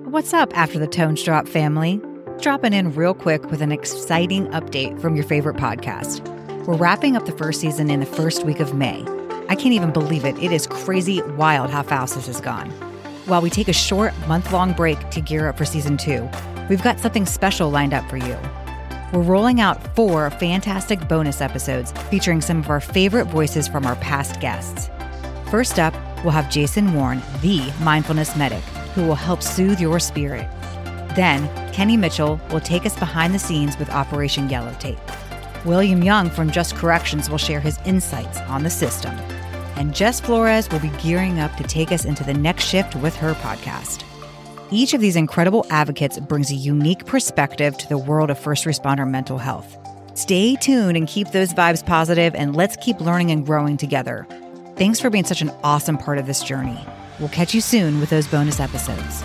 What's up, After the Tones Drop family? Dropping in real quick with an exciting update from your favorite podcast. We're wrapping up the first season in the first week of May. I can't even believe it. It is crazy wild how fast this has gone. While we take a short month-long break to gear up for season 2, we've got something special lined up for you. We're rolling out 4 fantastic bonus episodes featuring some of our favorite voices from our past guests. First up, we'll have Jason Warren, the mindfulness medic, who will help soothe your spirit. Then, Kenny Mitchell will take us behind the scenes with Operation Yellow Tape. William Young from Just Corrections will share his insights on the system. And Jess Flores will be gearing up to take us into the next shift with her podcast. Each of these incredible advocates brings a unique perspective to the world of first responder mental health. Stay tuned and keep those vibes positive, and let's keep learning and growing together. Thanks for being such an awesome part of this journey. We'll catch you soon with those bonus episodes.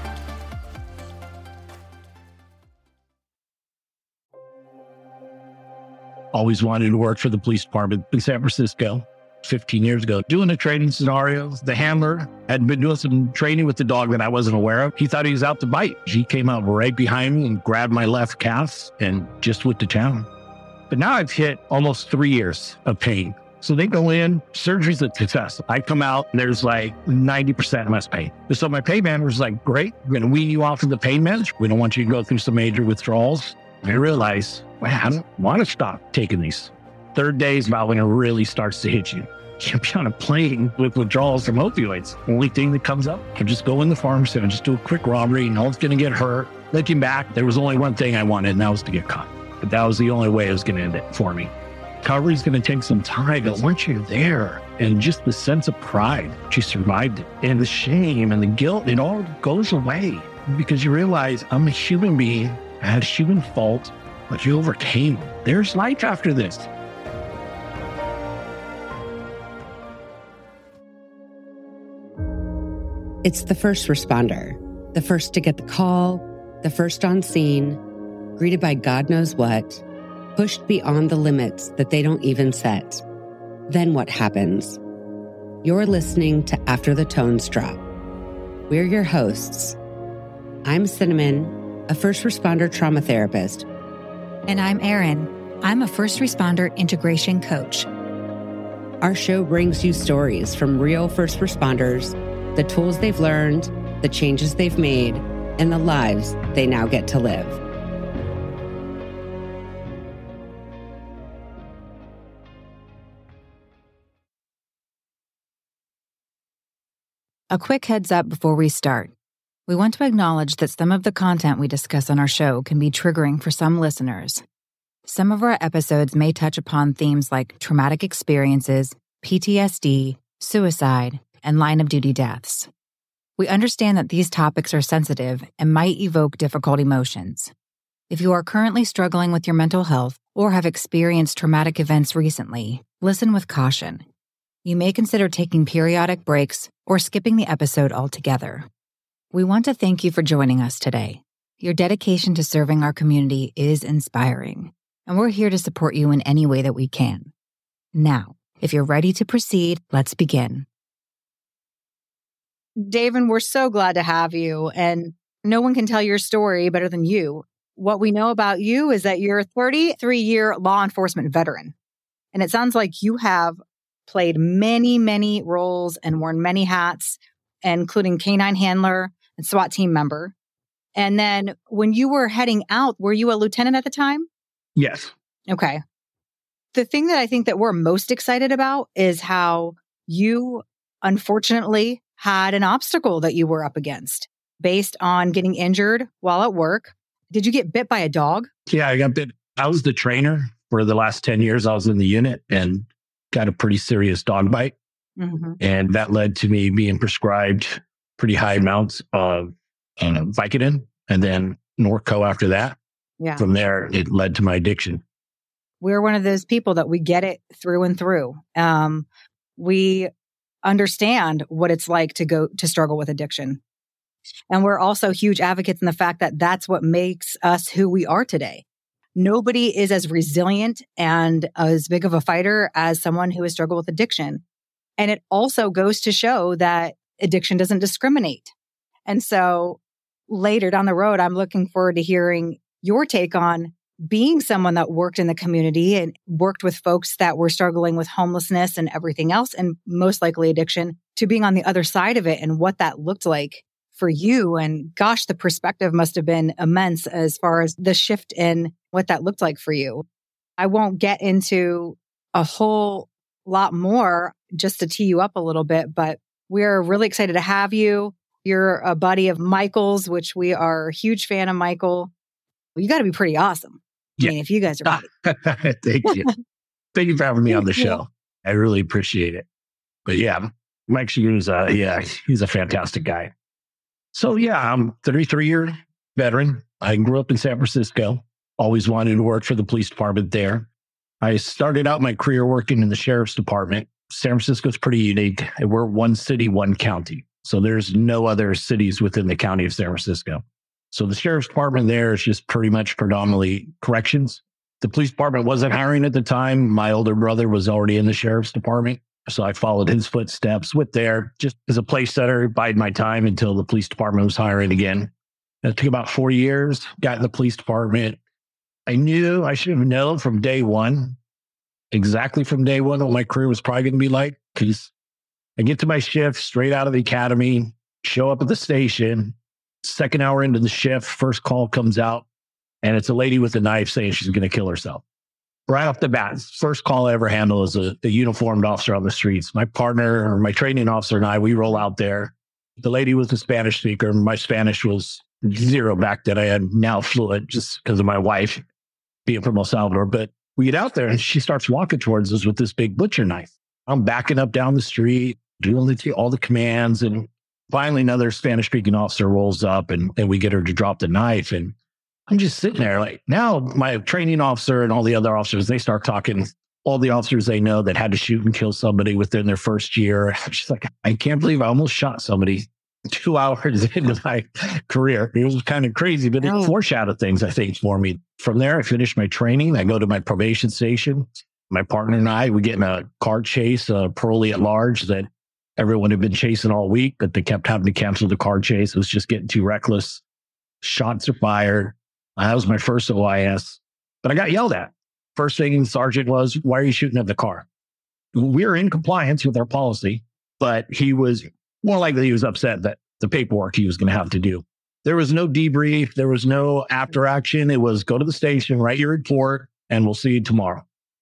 Always wanted to work for the police department in San Francisco 15 years ago, doing a training scenario. The handler had been doing some training with the dog that I wasn't aware of. He thought he was out to bite. He came out right behind me and grabbed my left calf and just went to town. But now I've hit almost 3 years of pain. So they go in, surgery's a success. I come out and there's like 90% less pain. So my pain manager was like, great, we're going to wean you off of the pain meds. We don't want you to go through some major withdrawals. And I realized, wow, I don't want to stop taking these. Third day is about when it really starts to hit you. You can't be on a plane with withdrawals from opioids. Only thing that comes up, I just go in the pharmacy and just do a quick robbery. No one's going to get hurt. Looking back, there was only one thing I wanted, and that was to get caught. But that was the only way it was going to end it for me. Recovery's going to take some time, but once you're there, and just the sense of pride that you survived it, and the shame and the guilt, it all goes away because you realize I'm a human being. I had human fault, but you overcame. There's life after this. It's the first responder, the first to get the call, the first on scene, greeted by God knows what, pushed beyond the limits that they don't even set. Then what happens? You're listening to After the Tones Drop. We're your hosts. I'm Cinnamon, a first responder trauma therapist. And I'm Erin. I'm a first responder integration coach. Our show brings you stories from real first responders, the tools they've learned, the changes they've made, and the lives they now get to live. A quick heads up before we start. We want to acknowledge that some of the content we discuss on our show can be triggering for some listeners. Some of our episodes may touch upon themes like traumatic experiences, PTSD, suicide, and line-of-duty deaths. We understand that these topics are sensitive and might evoke difficult emotions. If you are currently struggling with your mental health or have experienced traumatic events recently, listen with caution. You may consider taking periodic breaks or skipping the episode altogether. We want to thank you for joining us today. Your dedication to serving our community is inspiring, and we're here to support you in any way that we can. Now, if you're ready to proceed, let's begin. David, we're so glad to have you, and no one can tell your story better than you. What we know about you is that you're a 33-year law enforcement veteran, and it sounds like you have played many, many roles and worn many hats, including canine handler and SWAT team member. And then when you were heading out, were you a lieutenant at the time? Yes. Okay. The thing that I think that we're most excited about is how you, unfortunately, had an obstacle that you were up against based on getting injured while at work. Did you get bit by a dog? Yeah, I got bit. I was the trainer for the last 10 years. I was in the unit and got a pretty serious dog bite. Mm-hmm. And that led to me being prescribed pretty high amounts of Vicodin and then Norco after that. Yeah. From there, it led to my addiction. We're one of those people that we get it through and through. We understand what it's like to struggle with addiction. And we're also huge advocates in the fact that that's what makes us who we are today. Nobody is as resilient and as big of a fighter as someone who has struggled with addiction. And it also goes to show that addiction doesn't discriminate. And so later down the road, I'm looking forward to hearing your take on being someone that worked in the community and worked with folks that were struggling with homelessness and everything else, and most likely addiction, to being on the other side of it and what that looked like for you. And gosh, the perspective must have been immense as far as the shift in what that looked like for you. I won't get into a whole lot more just to tee you up a little bit, but we're really excited to have you. You're a buddy of Michael's, which we are a huge fan of Michael. You got to be pretty awesome. Yeah. I mean, if you guys are Thank you. Thank you for having me on the show. I really appreciate it. But yeah, Mike Shagun's, he's a fantastic guy. So yeah, I'm a 33-year veteran. I grew up in San Francisco, always wanted to work for the police department there. I started out my career working in the sheriff's department. San Francisco's pretty unique. We're one city, one county. So there's no other cities within the county of San Francisco. So the sheriff's department there is just pretty much predominantly corrections. The police department wasn't hiring at the time. My older brother was already in the sheriff's department. So I followed his footsteps with there just as a place setter, bide my time until the police department was hiring again. It took about 4 years, got in the police department. I knew I should have known from day one, exactly from day one, what my career was probably going to be like. Because I get to my shift straight out of the academy, show up at the station, second hour into the shift, first call comes out, and it's a lady with a knife saying she's going to kill herself. Right off the bat, first call I ever handle is a uniformed officer on the streets. My partner or my training officer and I, we roll out there. The lady was a Spanish speaker. My Spanish was zero back then. I had now fluent just because of my wife being from El Salvador. But we get out there and she starts walking towards us with this big butcher knife. I'm backing up down the street, doing all the commands. And finally, another Spanish speaking officer rolls up and we get her to drop the knife. And I'm just sitting there like, now my training officer and all the other officers, they start talking, all the officers they know that had to shoot and kill somebody within their first year. She's like, I can't believe I almost shot somebody 2 hours into my career. It was kind of crazy, but it foreshadowed things, I think, for me. From there, I finished my training. I go to my probation station. My partner and I, we get in a car chase, a parolee at large that everyone had been chasing all week, but they kept having to cancel the car chase. It was just getting too reckless. Shots are fired. That was my first OIS, but I got yelled at. First thing the sergeant was, why are you shooting at the car? We were in compliance with our policy, but he was more likely he was upset that the paperwork he was going to have to do. There was no debrief. There was no after action. It was go to the station, write your report, and we'll see you tomorrow.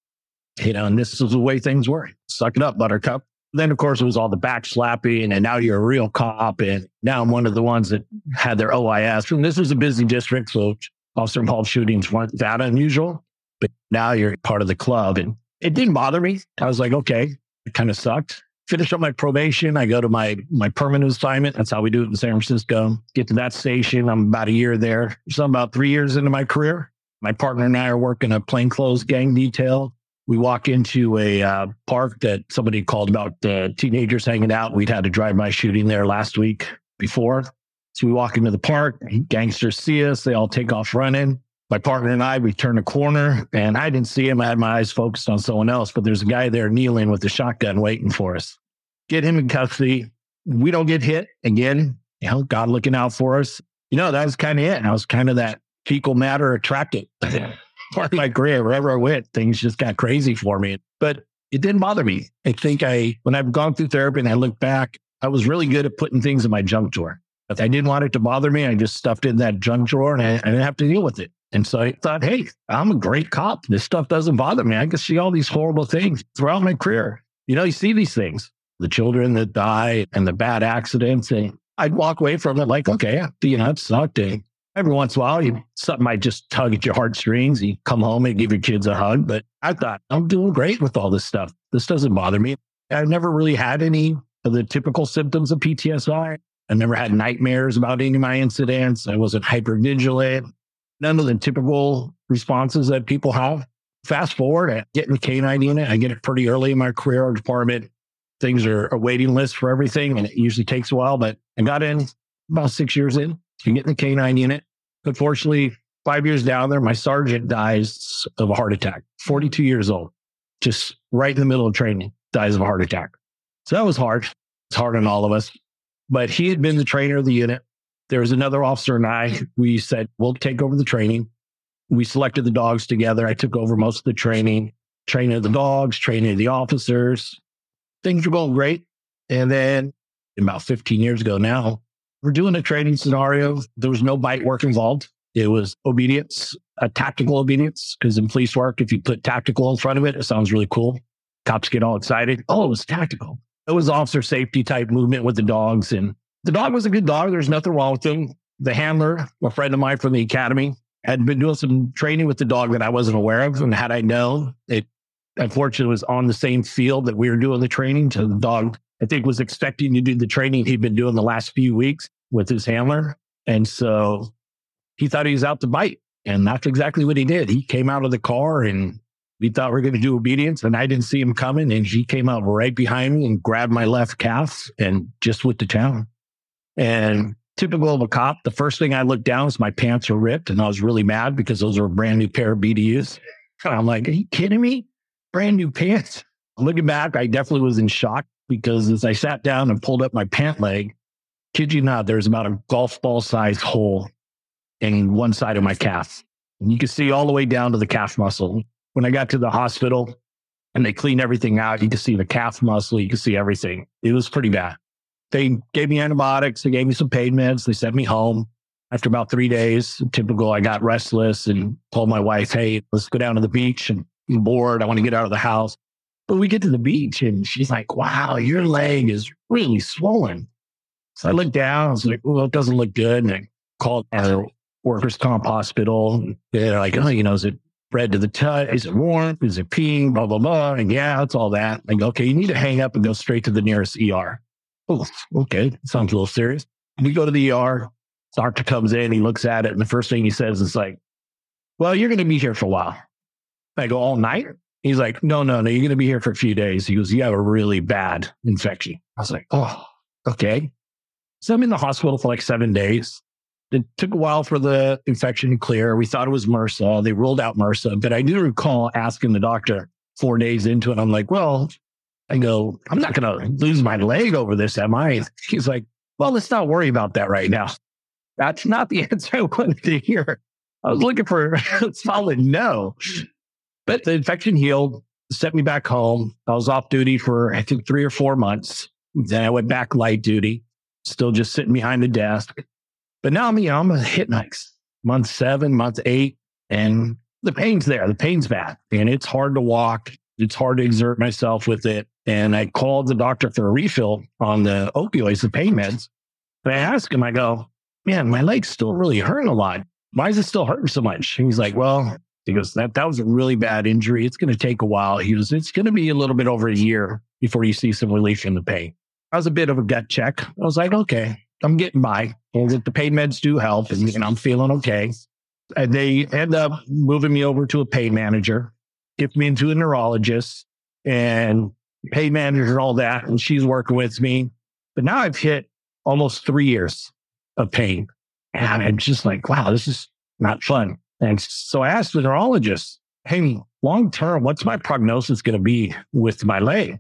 And this is the way things were. Suck it up, buttercup. Then, of course, it was all the backslapping, and now you're a real cop. And now I'm one of the ones that had their OIS. And this was a busy district, so officer-involved shootings weren't that unusual. But now you're part of the club. And it didn't bother me. I was like, okay, it kind of sucked. Finish up my probation. I go to my permanent assignment. That's how we do it in San Francisco. Get to that station. I'm about a year there. So I'm about 3 years into my career. My partner and I are working a plainclothes gang detail. We walk into a park that somebody called about teenagers hanging out. We'd had a drive-by shooting there last week before. So we walk into the park. Gangsters see us. They all take off running. My partner and I, we turn a corner, and I didn't see him. I had my eyes focused on someone else, but there's a guy there kneeling with a shotgun waiting for us. Get him in custody. We don't get hit. Again, God looking out for us. That was kind of it. I was kind of that fecal matter attracted. Part of my career, wherever I went, things just got crazy for me. But it didn't bother me. I think when I've gone through therapy and I look back, I was really good at putting things in my junk drawer. If I didn't want it to bother me, I just stuffed it in that junk drawer and I didn't have to deal with it. And so I thought, hey, I'm a great cop. This stuff doesn't bother me. I can see all these horrible things throughout my career. You see these things, the children that die and the bad accidents. And I'd walk away from it like, okay, it sucked. And every once in a while, something might just tug at your heartstrings. You come home and give your kids a hug. But I thought, I'm doing great with all this stuff. This doesn't bother me. I've never really had any of the typical symptoms of PTSD. I never had nightmares about any of my incidents. I wasn't hypervigilant. None of the typical responses that people have. Fast forward, I get in the K-9 unit. I get it pretty early in my career. Our department, things are a waiting list for everything, and it usually takes a while. But I got in about 6 years in. You get in the K-9 unit. Unfortunately, 5 years down there, my sergeant dies of a heart attack. 42 years old, just right in the middle of training, dies of a heart attack. So that was hard. It's hard on all of us. But he had been the trainer of the unit. There was another officer and we said, we'll take over the training. We selected the dogs together. I took over most of the training of the dogs, training of the officers. Things were going great. And then about 15 years ago now, we're doing a training scenario. There was no bite work involved. It was obedience, a tactical obedience, because in police work, if you put tactical in front of it, it sounds really cool. Cops get all excited. Oh, it was tactical. It was officer safety type movement with the dogs. And the dog was a good dog. There's nothing wrong with him. The handler, a friend of mine from the academy, had been doing some training with the dog that I wasn't aware of. And had I known, it unfortunately was on the same field that we were doing the training. So the dog, I think, was expecting to do the training he'd been doing the last few weeks with his handler. And so he thought he was out to bite. And that's exactly what he did. He came out of the car and we thought we were going to do obedience. And I didn't see him coming. And he came out right behind me and grabbed my left calf and just went to town. And typical of a cop, the first thing I looked down was my pants were ripped. And I was really mad because those are a brand new pair of BDUs. And I'm like, are you kidding me? Brand new pants. Looking back, I definitely was in shock because as I sat down and pulled up my pant leg, kid you not, there's about a golf ball sized hole in one side of my calf. And you could see all the way down to the calf muscle. When I got to the hospital and they cleaned everything out, you could see the calf muscle, you could see everything. It was pretty bad. They gave me antibiotics, they gave me some pain meds, they sent me home. After about 3 days, typical, I got restless and told my wife, hey, let's go down to the beach and I'm bored. I want to get out of the house. But we get to the beach and she's like, wow, your leg is really swollen. So I looked down, I was like, well, it doesn't look good. And I called our workers' comp hospital. They're like, oh, is it red to the touch? Is it warm? Is it peeing? Blah, blah, blah. And yeah, it's all that. I go, okay, you need to hang up and go straight to the nearest ER. Oh, okay. Sounds a little serious. We go to the ER. Doctor comes in, he looks at it, and the first thing he says is like, well, you're going to be here for a while. I go, all night? He's like, no, you're going to be here for a few days. He goes, you have a really bad infection. I was like, oh, okay. So I'm in the hospital for like 7 days. It took a while for the infection to clear. We thought it was MRSA. They ruled out MRSA, but I do recall asking the doctor 4 days into it. I'm like, well, I go, I'm not going to lose my leg over this, am I? He's like, well, let's not worry about that right now. That's not the answer I wanted to hear. I was looking for a solid no. But the infection healed, sent me back home. I was off duty for, I think, 3 or 4 months. Then I went back light duty, still just sitting behind the desk. But now I'm hitting like month 7, month 8, and the pain's there. The pain's bad. And it's hard to walk. It's hard to exert myself with it. And I called the doctor for a refill on the opioids, the pain meds. And I asked him, I go, man, my leg's still really hurting a lot. Why is it still hurting so much? And he's like, well, he goes, that was a really bad injury. It's going to take a while. He goes, it's going to be a little bit over a year before you see some relief in the pain. That was a bit of a gut check. I was like, okay, I'm getting by. And the pain meds do help and I'm feeling okay. And they end up moving me over to a pain manager, get me into a neurologist and pain manager and all that. And she's working with me. But now I've hit almost 3 years of pain. And I'm just like, wow, this is not fun. And so I asked the neurologist, hey, long term, what's my prognosis going to be with my leg?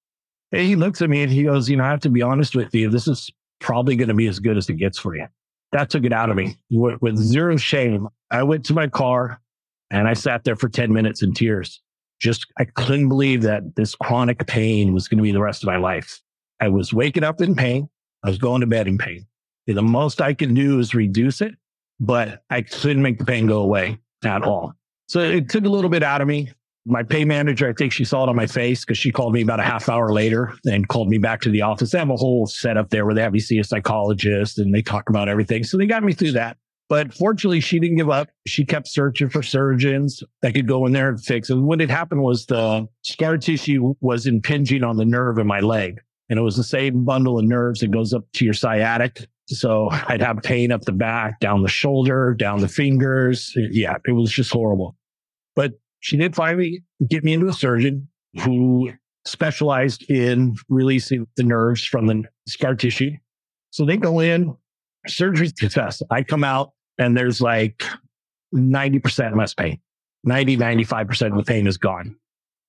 And he looks at me and he goes, I have to be honest with you. This is probably going to be as good as it gets for you. That took it out of me with zero shame. I went to my car and I sat there for 10 minutes in tears. I couldn't believe that this chronic pain was going to be the rest of my life. I was waking up in pain. I was going to bed in pain. The most I can do is reduce it, but I couldn't make the pain go away at all. So it took a little bit out of me. My pain manager, I think she saw it on my face because she called me about a half hour later and called me back to the office. They have a whole setup there where they have you see a psychologist and they talk about everything. So they got me through that. But fortunately, she didn't give up. She kept searching for surgeons that could go in there and fix it. And what had happened was the scar tissue was impinging on the nerve in my leg. And it was the same bundle of nerves that goes up to your sciatic. So I'd have pain up the back, down the shoulder, down the fingers. Yeah, it was just horrible. But she did finally get me into a surgeon who specialized in releasing the nerves from the scar tissue. So they go in, surgery's success. I come out and there's like 90% less pain. 95% of the pain is gone.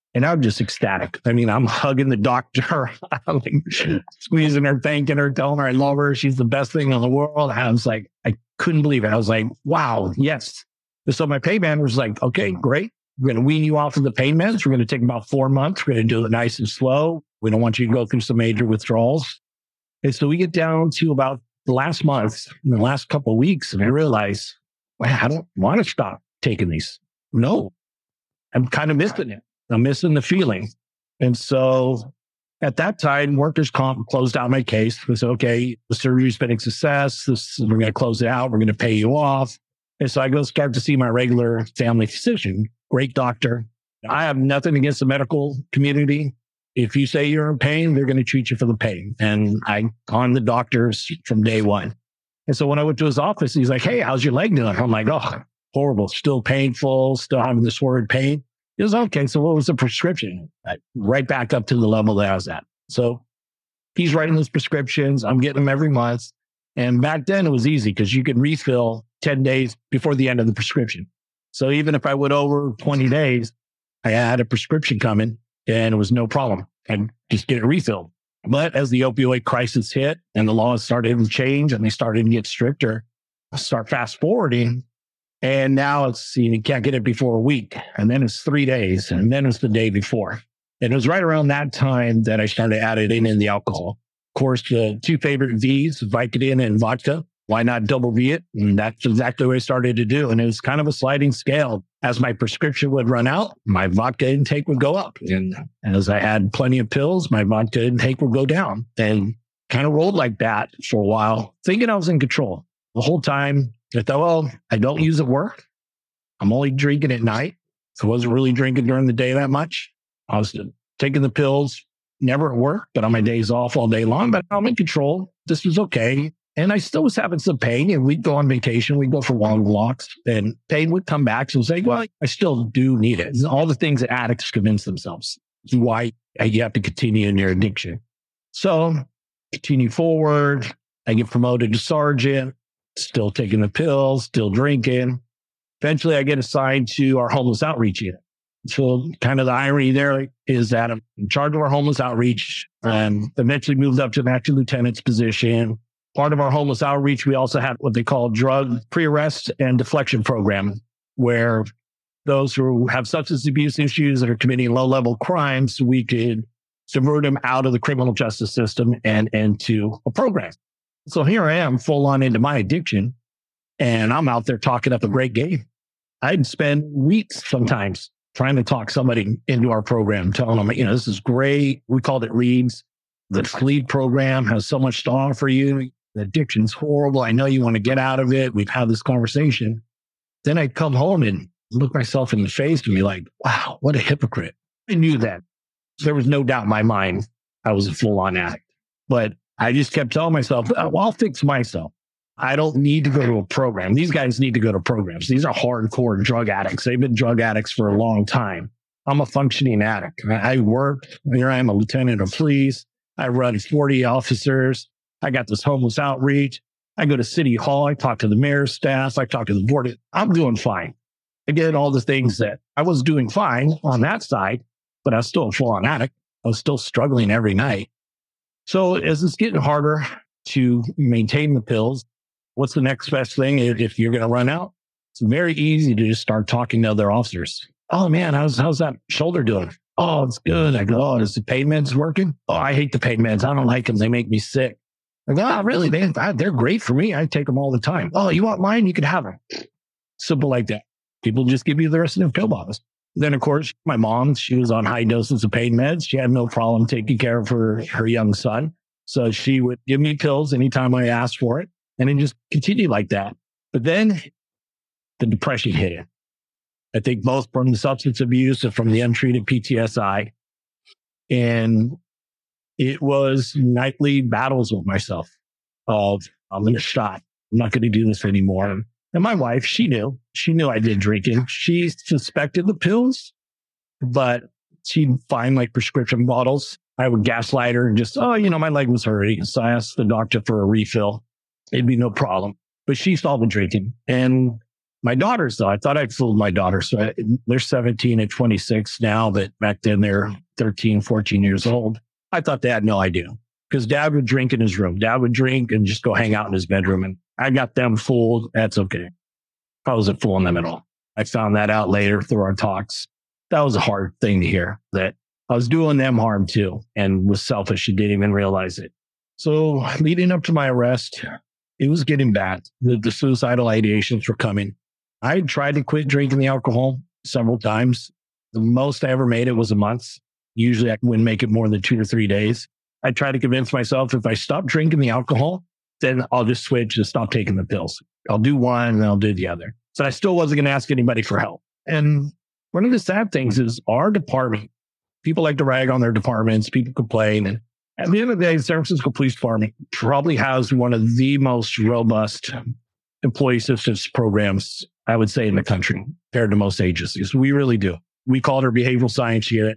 And I'm just ecstatic. I mean, I'm hugging the doctor, I'm like squeezing her, thanking her, telling her I love her. She's the best thing in the world. I was like, I couldn't believe it. I was like, wow, yes. So my pain manager was like, okay, great. We're going to wean you off of the pain meds. We're going to take about 4 months. We're going to do it nice and slow. We don't want you to go through some major withdrawals. And so we get down to about the last month, in the last couple of weeks, and I realize, well, I don't want to stop taking these. No, I'm kind of missing it. I'm missing the feeling. And so at that time, workers' comp closed out my case. We said, okay, the surgery's been a success. We're going to close it out. We're going to pay you off. And so I go start to see my regular family physician, great doctor. I have nothing against the medical community. If you say you're in pain, they're going to treat you for the pain. And I on the doctors from day one. And so when I went to his office, he's like, hey, how's your leg doing? I'm like, oh, horrible. Still painful. Still having this horrid pain. He was okay. So what was the prescription? Right back up to the level that I was at. So he's writing those prescriptions. I'm getting them every month. And back then it was easy because you could refill 10 days before the end of the prescription. So even if I went over 20 days, I had a prescription coming and it was no problem. I'd just get it refilled. But as the opioid crisis hit and the laws started to change and they started to get stricter, I start fast forwarding. And now it's, you can't get it before a week. And then it's 3 days. And then it's the day before. And it was right around that time that I started adding in the alcohol. Of course, the two favorite V's, Vicodin and vodka. Why not double V it? And that's exactly what I started to do. And it was kind of a sliding scale. As my prescription would run out, my vodka intake would go up. And as I had plenty of pills, my vodka intake would go down. And kind of rolled like that for a while, thinking I was in control. The whole time, I thought, well, I don't use it at work. I'm only drinking at night. So I wasn't really drinking during the day that much. I was taking the pills, never at work, but on my days off all day long. But I'm in control. This was okay. And I still was having some pain. And we'd go on vacation. We'd go for long walks. And pain would come back. So say, well, I still do need it. It's all the things that addicts convince themselves. It's why you have to continue in your addiction. So continue forward. I get promoted to sergeant. Still taking the pills, still drinking. Eventually, I get assigned to our homeless outreach unit. So kind of the irony there is that I'm in charge of our homeless outreach and eventually moved up to an acting lieutenant's position. Part of our homeless outreach, we also had what they call drug pre-arrest and deflection program, where those who have substance abuse issues that are committing low-level crimes, we could subvert them out of the criminal justice system and into a program. So here I am full on into my addiction and I'm out there talking up a great game. I'd spend weeks sometimes trying to talk somebody into our program, telling them, this is great. We called it LEADS. The LEAD program has so much to offer you. The addiction's horrible. I know you want to get out of it. We've had this conversation. Then I'd come home and look myself in the face and be like, wow, what a hypocrite. I knew that. There was no doubt in my mind I was a full-on addict. But I just kept telling myself, well, I'll fix myself. I don't need to go to a program. These guys need to go to programs. These are hardcore drug addicts. They've been drug addicts for a long time. I'm a functioning addict. I work. Here I am, a lieutenant of police. I run 40 officers. I got this homeless outreach. I go to City Hall. I talk to the mayor's staff. I talk to the board. I'm doing fine. I did all the things that I was doing fine on that side, but I was still a full-on addict. I was still struggling every night. So as it's getting harder to maintain the pills, what's the next best thing if you're going to run out? It's very easy to just start talking to other officers. Oh man, how's that shoulder doing? Oh, it's good. I go, oh, is the pain meds working? Oh, I hate the pain meds. I don't like them. They make me sick. I go, oh, really? They're great for me. I take them all the time. Oh, you want mine? You can have them. Simple like that. People just give you the rest of their pill bottles. Then, of course, my mom, she was on high doses of pain meds. She had no problem taking care of her young son. So she would give me pills anytime I asked for it. And it just continued like that. But then the depression hit it. I think both from the substance abuse and from the untreated PTSI. And it was nightly battles with myself of, I'm going to stop. I'm not going to do this anymore. And my wife, she knew I did drinking. She suspected the pills, but she'd find like prescription bottles. I would gaslight her and just, my leg was hurting. So I asked the doctor for a refill. It'd be no problem. But she saw the drinking. And My daughters, though, I thought I'd fooled my daughters. So they're 17 and 26 now, but back then they're 13, 14 years old. I thought they had no idea because dad would drink in his room. Dad would drink and just go hang out in his bedroom. And I got them fooled. That's okay. I wasn't fooling them at all. I found that out later through our talks. That was a hard thing to hear, that I was doing them harm too and was selfish and didn't even realize it. So leading up to my arrest, it was getting bad. The suicidal ideations were coming. I tried to quit drinking the alcohol several times. The most I ever made it was a month. Usually I wouldn't make it more than 2 or 3 days. I tried to convince myself if I stop drinking the alcohol, then I'll just switch and stop taking the pills. I'll do one and I'll do the other. So I still wasn't going to ask anybody for help. And one of the sad things is our department, people like to rag on their departments, people complain. And at the end of the day, the San Francisco Police Department probably has one of the most robust employee assistance programs, I would say, in the country compared to most agencies. We really do. We call it our behavioral science unit.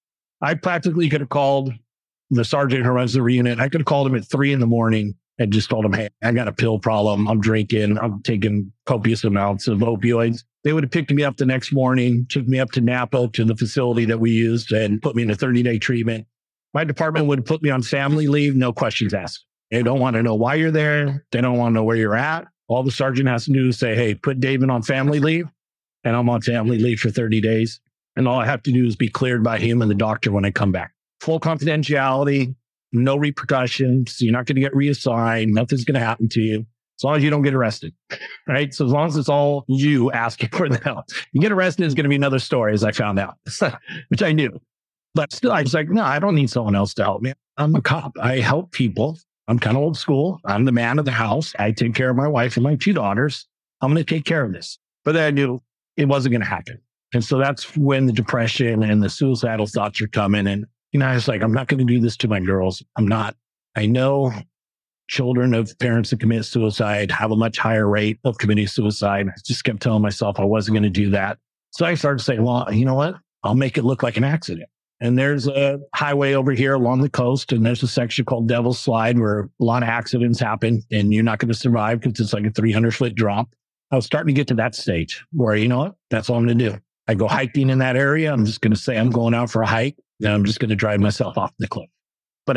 I practically could have called the sergeant who runs the unit. I could have called him at 3 a.m. and just told him, hey, I got a pill problem. I'm drinking. I'm taking copious amounts of opioids. They would have picked me up the next morning, took me up to Napa to the facility that we used and put me in a 30-day treatment. My department would have put me on family leave, no questions asked. They don't want to know why you're there. They don't want to know where you're at. All the sergeant has to do is say, hey, put David on family leave, and I'm on family leave for 30 days. And all I have to do is be cleared by him and the doctor when I come back. Full confidentiality, no repercussions. You're not going to get reassigned. Nothing's going to happen to you as long as you don't get arrested, right? So as long as it's all you asking for the help. You get arrested is going to be another story, as I found out, which I knew. But still, I was like, no, I don't need someone else to help me. I'm a cop. I help people. I'm kind of old school. I'm the man of the house. I take care of my wife and my 2 daughters. I'm going to take care of this. But then I knew it wasn't going to happen. And so that's when the depression and the suicidal thoughts are coming. And, I was like, I'm not going to do this to my girls. I'm not. I know children of parents that commit suicide have a much higher rate of committing suicide. I just kept telling myself I wasn't going to do that. So I started saying, well, you know what? I'll make it look like an accident. And there's a highway over here along the coast, and there's a section called Devil's Slide where a lot of accidents happen, and you're not going to survive because it's like a 300-foot drop. I was starting to get to that stage where, you know what? That's all I'm going to do. I go hiking in that area. I'm just going to say I'm going out for a hike, and I'm just going to drive myself off the cliff. But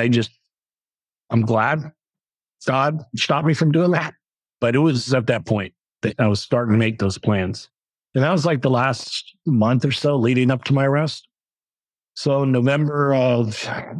I'm glad God stopped me from doing that. But it was at that point that I was starting to make those plans. And that was like the last month or so leading up to my arrest. So November of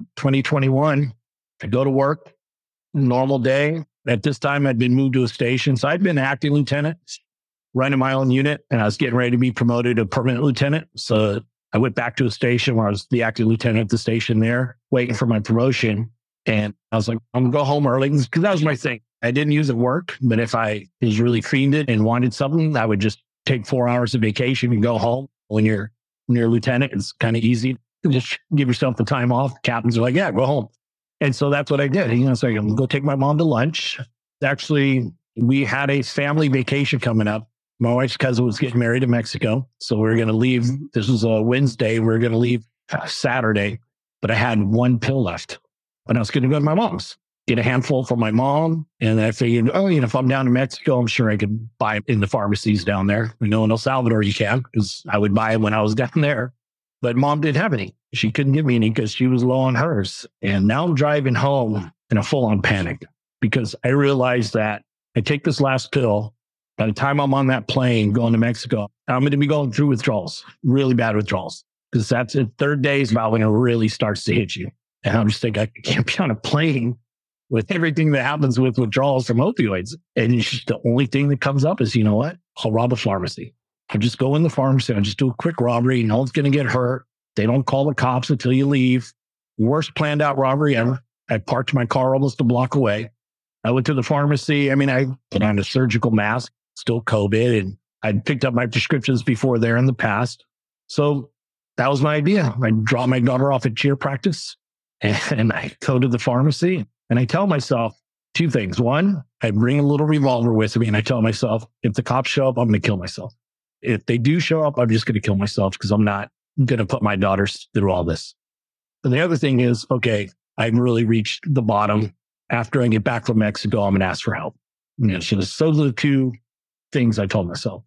2021, I go to work, normal day. At this time, I'd been moved to a station. So I'd been acting lieutenant, running my own unit, and I was getting ready to be promoted to permanent lieutenant. So I went back to a station where I was the acting lieutenant at the station there, waiting for my promotion. And I was like, I'm going to go home early because that was my thing. I didn't use it at work, but if I was really fiended and wanted something, I would just take 4 hours of vacation and go home. When you're a lieutenant, it's kind of easy. Just give yourself the time off. Captains are like, yeah, go home. And so that's what I did. So I'm going to go take my mom to lunch. Actually, we had a family vacation coming up. My wife's cousin was getting married in Mexico. So we were going to leave. This was a Wednesday. We were going to leave Saturday, but I had 1 pill left. But I was going to go to my mom's, get a handful for my mom. And I figured, if I'm down in Mexico, I'm sure I could buy in the pharmacies down there. In El Salvador, you can, because I would buy them when I was down there. But mom didn't have any. She couldn't give me any because she was low on hers. And now I'm driving home in a full-on panic because I realized that I take this last pill. By the time I'm on that plane going to Mexico, I'm going to be going through withdrawals, really bad withdrawals, because that's the 3rd day is about when it really starts to hit you. And I'm just thinking, I can't be on a plane with everything that happens with withdrawals from opioids. And it's just the only thing that comes up is, you know what? I'll rob a pharmacy. I'll just go in the pharmacy. I'll just do a quick robbery. No one's going to get hurt. They don't call the cops until you leave. Worst planned out robbery ever. I parked my car almost a block away. I went to the pharmacy. I put on a surgical mask, still COVID, and I'd picked up my prescriptions before there in the past. So that was my idea. I drop my daughter off at cheer practice and I go to the pharmacy and I tell myself 2 things. One, I bring a little revolver with me and I tell myself, if the cops show up, I'm going to kill myself. If they do show up, I'm just going to kill myself because I'm not going to put my daughters through all this. And the other thing is, okay, I've really reached the bottom. After I get back from Mexico, I'm going to ask for help. So those are the 2 things I told myself.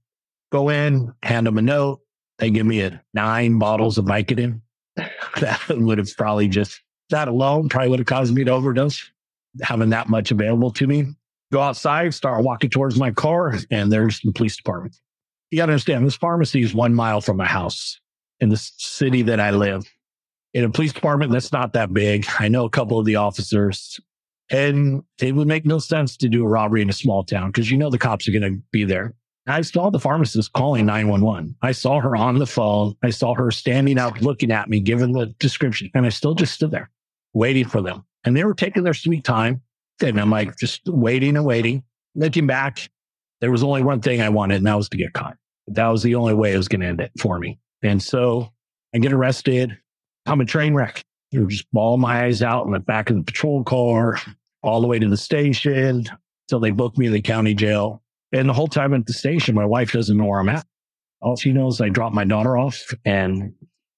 Go in, hand them a note. They give me 9 bottles of Vicodin. That would have probably just, that alone probably would have caused me to overdose, having that much available to me. Go outside, start walking towards my car, and there's the police department. You got to understand, this pharmacy is 1 mile from my house in the city that I live. In a police department that's not that big, I know a couple of the officers, and it would make no sense to do a robbery in a small town because you know the cops are going to be there. I saw the pharmacist calling 911. I saw her on the phone. I saw her standing up, looking at me, giving the description, and I still just stood there waiting for them. And they were taking their sweet time. And I'm like, just waiting and waiting. Looking back, there was only one thing I wanted, and that was to get caught. That was the only way it was going to end it for me. And so I get arrested. I'm a train wreck. They were just bawling my eyes out in the back of the patrol car, all the way to the station, till they booked me in the county jail. And the whole time at the station, my wife doesn't know where I'm at. All she knows is I dropped my daughter off, and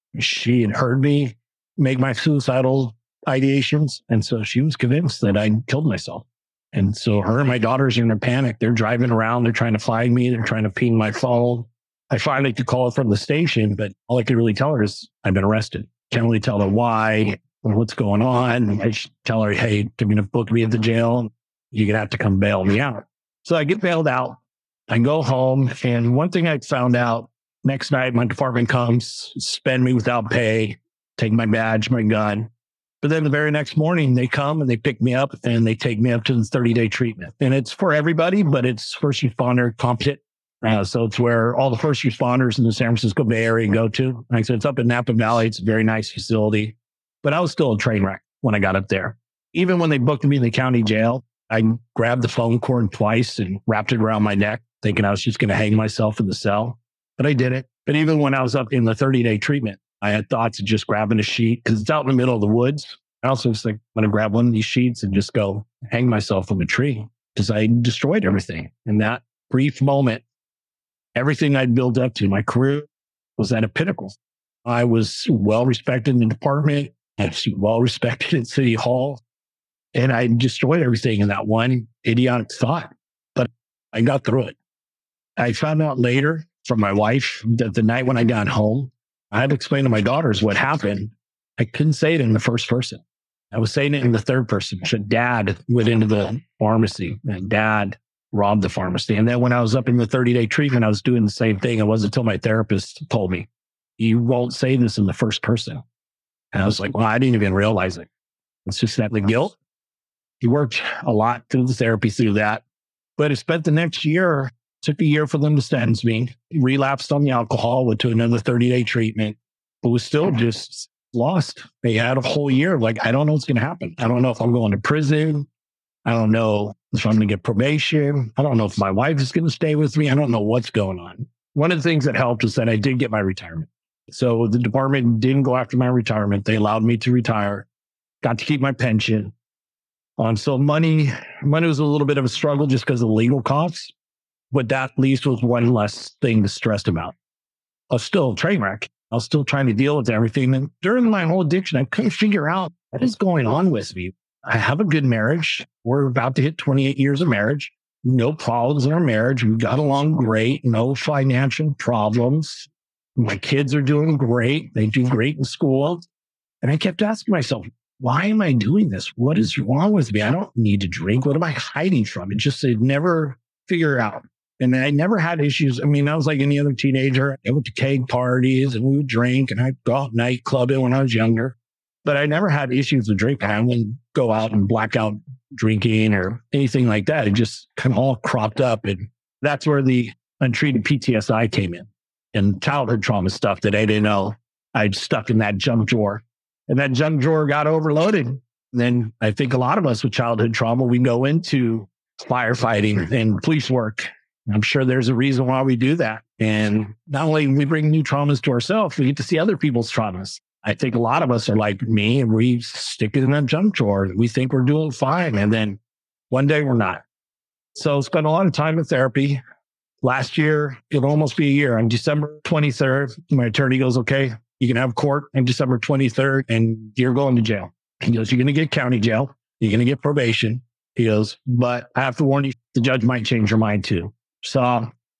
she had heard me make my suicidal ideations. And so she was convinced that I killed myself. And so her and my daughters are in a panic. They're driving around. They're trying to find me. They're trying to ping my phone. I finally could call her from the station, but all I could really tell her is I've been arrested. Can't really tell her why or what's going on. I should tell her, hey, they're going to book me at the jail. You're going to have to come bail me out. So I get bailed out. I go home. And one thing I found out, next night, my department comes, spend me without pay, take my badge, my gun. But then the very next morning, they come and they pick me up and they take me up to the 30-day treatment. And it's for everybody, but it's first responder competent. So it's where all the first responders in the San Francisco Bay Area go to. Like I said, it's up in Napa Valley. It's a very nice facility. But I was still a train wreck when I got up there. Even when they booked me in the county jail, I grabbed the phone cord twice and wrapped it around my neck, thinking I was just going to hang myself in the cell. But I didn't. But even when I was up in the 30-day treatment, I had thoughts of just grabbing a sheet because it's out in the middle of the woods. I also was like, I'm going to grab one of these sheets and just go hang myself from a tree because I destroyed everything. In that brief moment, everything I'd built up to, my career was at a pinnacle. I was well respected in the department. I was well respected at City Hall. And I destroyed everything in that one idiotic thought. But I got through it. I found out later from my wife that the night when I got home, I had to explain to my daughters what happened. I couldn't say it in the first person. I was saying it in the third person. So Dad went into the pharmacy and Dad robbed the pharmacy. And then when I was up in the 30-day treatment, I was doing the same thing. It wasn't until my therapist told me, you won't say this in the first person. And I was like, well, I didn't even realize it. It's just that the guilt. He worked a lot through the therapy through that. But it spent the next year, took a year for them to sentence me. Relapsed on the alcohol, went to another 30-day treatment, but was still just lost. They had a whole year of like, I don't know what's going to happen. I don't know if I'm going to prison. I don't know if I'm going to get probation. I don't know if my wife is going to stay with me. I don't know what's going on. One of the things that helped was that I did get my retirement. So the department didn't go after my retirement. They allowed me to retire, got to keep my pension. So money was a little bit of a struggle just because of the legal costs, but that at least was one less thing to stress about. I was still a train wreck. I was still trying to deal with everything. And during my whole addiction, I couldn't figure out what is going on with me. I have a good marriage. We're about to hit 28 years of marriage. No problems in our marriage. We got along great. No financial problems. My kids are doing great. They do great in school. And I kept asking myself, why am I doing this? What is wrong with me? I don't need to drink. What am I hiding from? It just, I'd never figure out. And I never had issues. I mean, I was like any other teenager. I went to keg parties and we would drink and I'd go out nightclubbing when I was younger. But I never had issues with drinking. I wouldn't go out and black out drinking or anything like that. It just kind of all cropped up. And that's where the untreated PTSI came in and childhood trauma stuff that I didn't know I'd stuck in that junk drawer. And that junk drawer got overloaded. And then I think a lot of us with childhood trauma, we go into firefighting and police work. I'm sure there's a reason why we do that. And not only we bring new traumas to ourselves, we get to see other people's traumas. I think a lot of us are like me and we stick it in that junk drawer. We think we're doing fine. And then one day we're not. So spent a lot of time in therapy. Last year, it'll almost be a year. On December 23rd, my attorney goes, okay, you can have court on December 23rd and you're going to jail. He goes, you're going to get county jail. You're going to get probation. He goes, but I have to warn you, the judge might change your mind too. So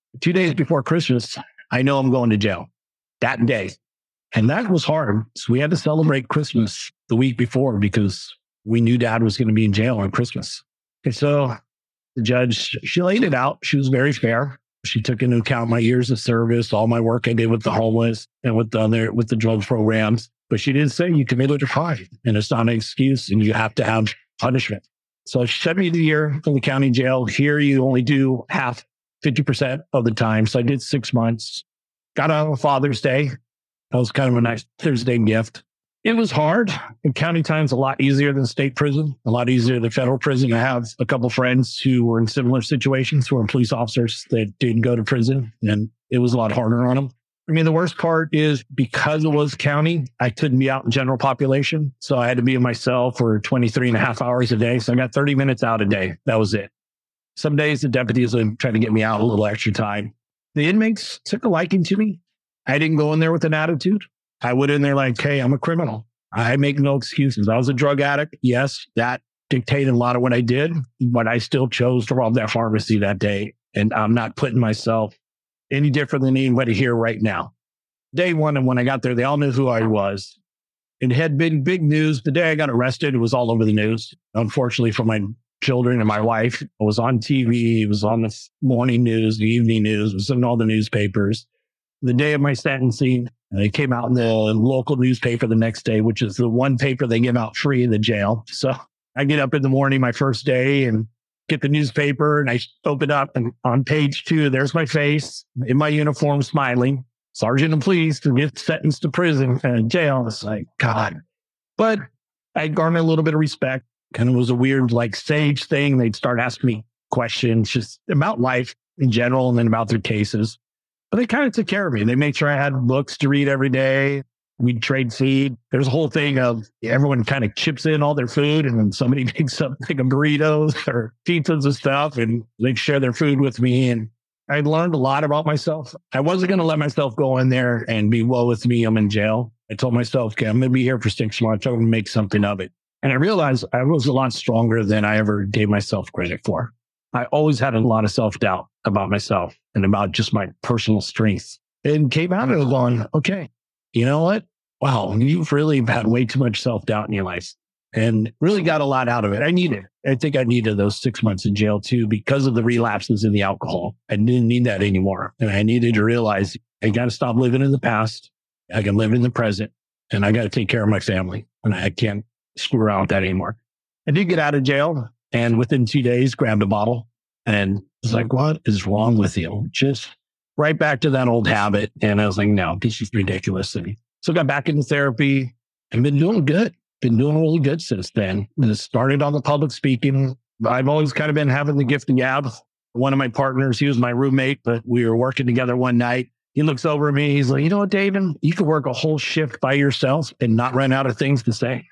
2 days before Christmas, I know I'm going to jail that day. And that was hard. So we had to celebrate Christmas the week before because we knew Dad was going to be in jail on Christmas. And so the judge, she laid it out. She was very fair. She took into account my years of service, all my work I did with the homeless and with the drug programs. But she did say you committed a crime and it's not an excuse and you have to have punishment. So she sent me to the year in the county jail. Here you only do half, 50% of the time. So I did 6 months. Got out on Father's Day. That was kind of a nice Thursday gift. It was hard. And county time's a lot easier than state prison, a lot easier than federal prison. I have a couple friends who were in similar situations, who were police officers that didn't go to prison, and it was a lot harder on them. I mean, the worst part is because it was county, I couldn't be out in general population. So I had to be in my cell for 23 and a half hours a day. So I got 30 minutes out a day. That was it. Some days the deputies would try to get me out a little extra time. The inmates took a liking to me. I didn't go in there with an attitude. I went in there like, hey, I'm a criminal. I make no excuses. I was a drug addict. Yes, that dictated a lot of what I did, but I still chose to rob that pharmacy that day. And I'm not putting myself any different than anybody here right now. Day one, and when I got there, they all knew who I was. It had been big news. The day I got arrested, it was all over the news. Unfortunately for my children and my wife, it was on TV. It was on the morning news, the evening news. It was in all the newspapers. The day of my sentencing, it came out in the local newspaper the next day, which is the one paper they give out free in the jail. So I get up in the morning, my first day, and get the newspaper, and I open up, and on page 2, there's my face in my uniform smiling. Sergeant of police to get sentenced to prison and jail. It's like, God. But I garnered a little bit of respect. Kind of was a weird, like, sage thing. They'd start asking me questions just about life in general and then about their cases. But they kind of took care of me. They made sure I had books to read every day. We'd trade feed. There's a whole thing of everyone kind of chips in all their food, and then somebody makes up like burritos or pizzas and stuff, and they'd share their food with me. And I learned a lot about myself. I wasn't going to let myself go in there and be, well, with me, I'm in jail. I told myself, okay, I'm going to be here for 6 months. I'm going to make something of it. And I realized I was a lot stronger than I ever gave myself credit for. I always had a lot of self-doubt about myself and about just my personal strengths. And came out of it going, okay, you know what? Wow, you've really had way too much self-doubt in your life and really got a lot out of it. I think I needed those 6 months in jail too, because of the relapses in the alcohol. I didn't need that anymore. And I needed to realize I got to stop living in the past. I can live in the present, and I got to take care of my family. And I can't screw around with that anymore. I did get out of jail, and within 2 days, grabbed a bottle and was like, what is wrong with you? Just right back to that old habit. And I was like, no, this is ridiculous. And so got back into therapy and been doing good. Been doing really good since then. And it started on the public speaking. I've always kind of been having the gift of gab. One of my partners, he was my roommate, but we were working together one night. He looks over at me. He's like, you know what, David? You could work a whole shift by yourself and not run out of things to say.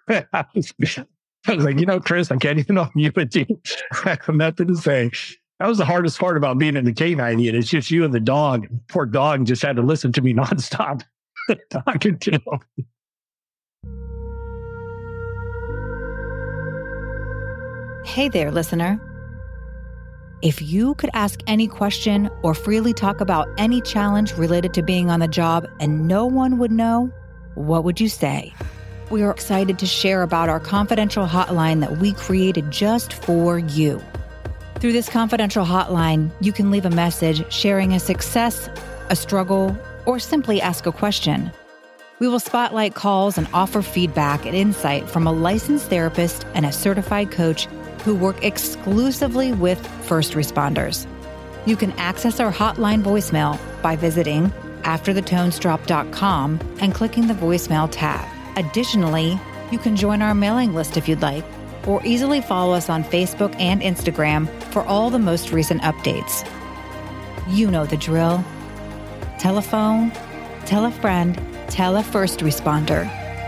I was like, you know, Chris, I can't even know you, but I have nothing to say. That was the hardest part about being in the canine unit. It's just you and the dog. Poor dog just had to listen to me nonstop talking to him. Hey there, listener. If you could ask any question or freely talk about any challenge related to being on the job and no one would know, what would you say? We are excited to share about our confidential hotline that we created just for you. Through this confidential hotline, you can leave a message sharing a success, a struggle, or simply ask a question. We will spotlight calls and offer feedback and insight from a licensed therapist and a certified coach who work exclusively with first responders. You can access our hotline voicemail by visiting afterthetonesdrop.com and clicking the voicemail tab. Additionally, you can join our mailing list if you'd like, or easily follow us on Facebook and Instagram for all the most recent updates. You know the drill. Tell a phone, tell a friend, tell a first responder.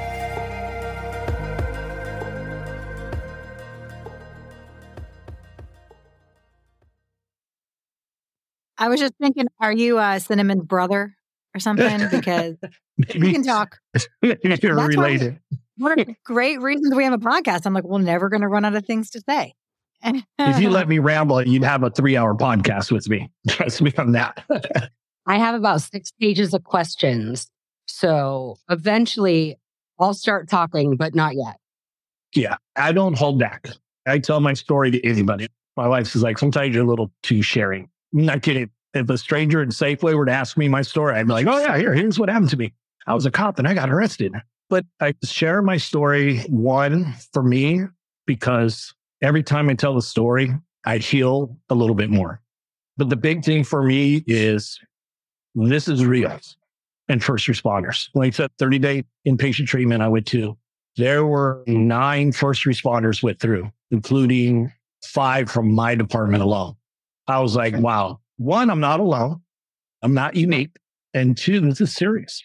I was just thinking, are you Cinnamon's brother or something? Because we can talk. You're related. What a great reason we have a podcast. I'm like, we're never going to run out of things to say. If you let me ramble, you'd have a 3-hour podcast with me. Trust me on that. I have about 6 pages of questions. So eventually I'll start talking, but not yet. Yeah, I don't hold back. I tell my story to anybody. My wife is like, sometimes you're a little too sharing. I'm not kidding. If a stranger in Safeway were to ask me my story, I'd be like, oh yeah, here's what happened to me. I was a cop and I got arrested. But I share my story, one, for me, because every time I tell the story, I heal a little bit more. But the big thing for me is this is real. And first responders. Like I said, 30-day inpatient treatment I went to, there were 9 first responders went through, including 5 from my department alone. I was like, wow, 1, I'm not alone. I'm not unique. And 2, this is serious.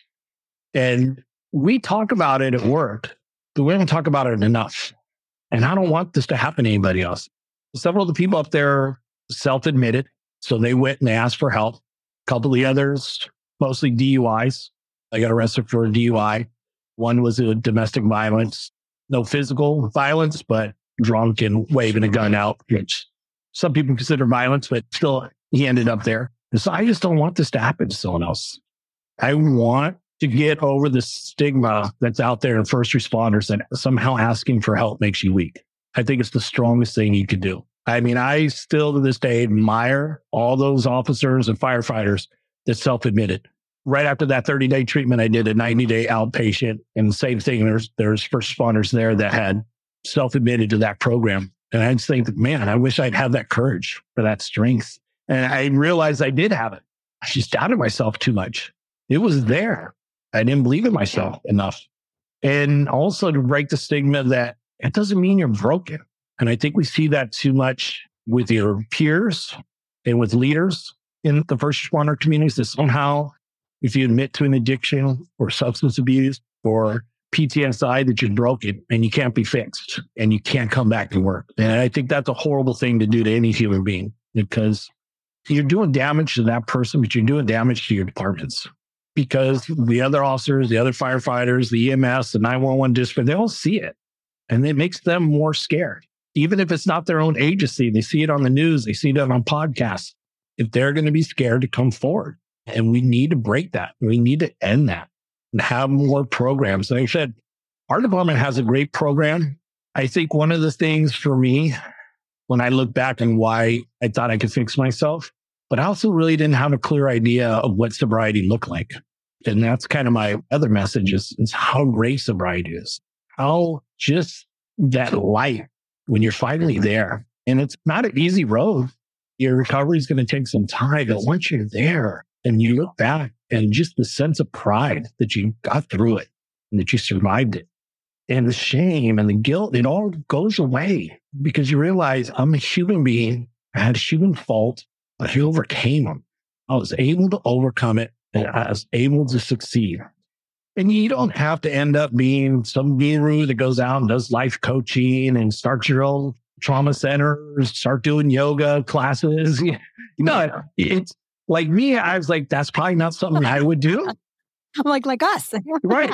And we talk about it at work, but we don't talk about it enough. And I don't want this to happen to anybody else. Several of the people up there self-admitted. So they went and they asked for help. A couple of the others, mostly DUIs. I got arrested for a DUI. One was a domestic violence, no physical violence, but drunk and waving a gun out, which some people consider violence, but still he ended up there. And so I just don't want this to happen to someone else. I want to get over the stigma that's out there in first responders that somehow asking for help makes you weak. I think it's the strongest thing you could do. I mean, I still to this day admire all those officers and firefighters that self-admitted. Right after that 30-day treatment, I did a 90-day outpatient, and the same thing, there's first responders there that had self-admitted to that program. And I just think, man, I wish I'd have that courage or that strength. And I realized I did have it. I just doubted myself too much. It was there. I didn't believe in myself enough. And also to break the stigma that it doesn't mean you're broken. And I think we see that too much with your peers and with leaders in the first responder communities, that somehow if you admit to an addiction or substance abuse or PTSD, that you're broken and you can't be fixed and you can't come back to work. And I think that's a horrible thing to do to any human being, because you're doing damage to that person, but you're doing damage to your departments. Because the other officers, the other firefighters, the EMS, the 911 dispatch, they all see it. And it makes them more scared. Even if it's not their own agency, they see it on the news, they see it on podcasts. If they're going to be scared to come forward. And we need to break that. We need to end that and have more programs. Like I said, our department has a great program. I think one of the things for me, when I look back and why I thought I could fix myself, but I also really didn't have a clear idea of what sobriety looked like. And that's kind of my other message is how great sobriety is. How just that light when you're finally there. And it's not an easy road. Your recovery is going to take some time, but once you're there and you look back and just the sense of pride that you got through it and that you survived it and the shame and the guilt, it all goes away because you realize I'm a human being. I had a human fault, but I overcame them. I was able to overcome it and I was able to succeed. And you don't have to end up being some guru that goes out and does life coaching and starts your own trauma centers, start doing yoga classes. You know, it's like me. I was like, that's probably not something I would do. I'm like us. Right.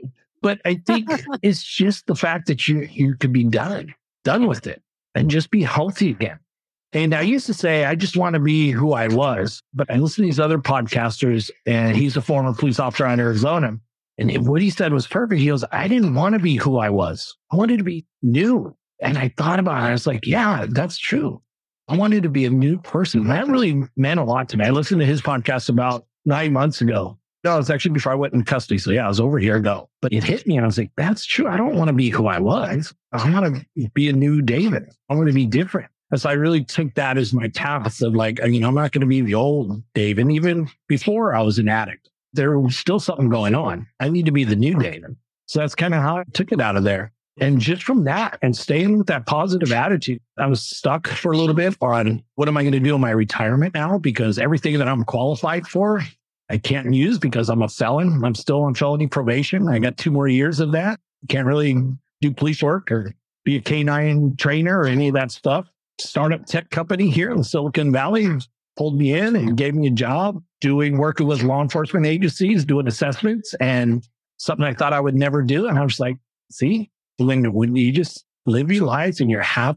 But I think it's just the fact that you could be done with it and just be healthy again. And I used to say, I just want to be who I was. But I listen to these other podcasters, and he's a former police officer in Arizona. And what he said was perfect. He goes, I didn't want to be who I was. I wanted to be new. And I thought about it. I was like, yeah, that's true. I wanted to be a new person. That really meant a lot to me. I listened to his podcast about 9 months ago. No, it was actually before I went in custody. So yeah, I was over a year ago. But it hit me and I was like, that's true. I don't want to be who I was. I want to be a new David. I want to be different. And so I really took that as my task of like, I'm not going to be the old David. And even before I was an addict, there was still something going on. I need to be the new David. So that's kind of how I took it out of there. And just from that and staying with that positive attitude, I was stuck for a little bit on what am I going to do in my retirement now? Because everything that I'm qualified for, I can't use because I'm a felon. I'm still on felony probation. I got 2 more years of that. Can't really do police work or be a K-9 trainer or any of that stuff. Startup tech company here in Silicon Valley pulled me in and gave me a job working with law enforcement agencies, doing assessments and something I thought I would never do. And I was like, see, when you just live your life and you're happy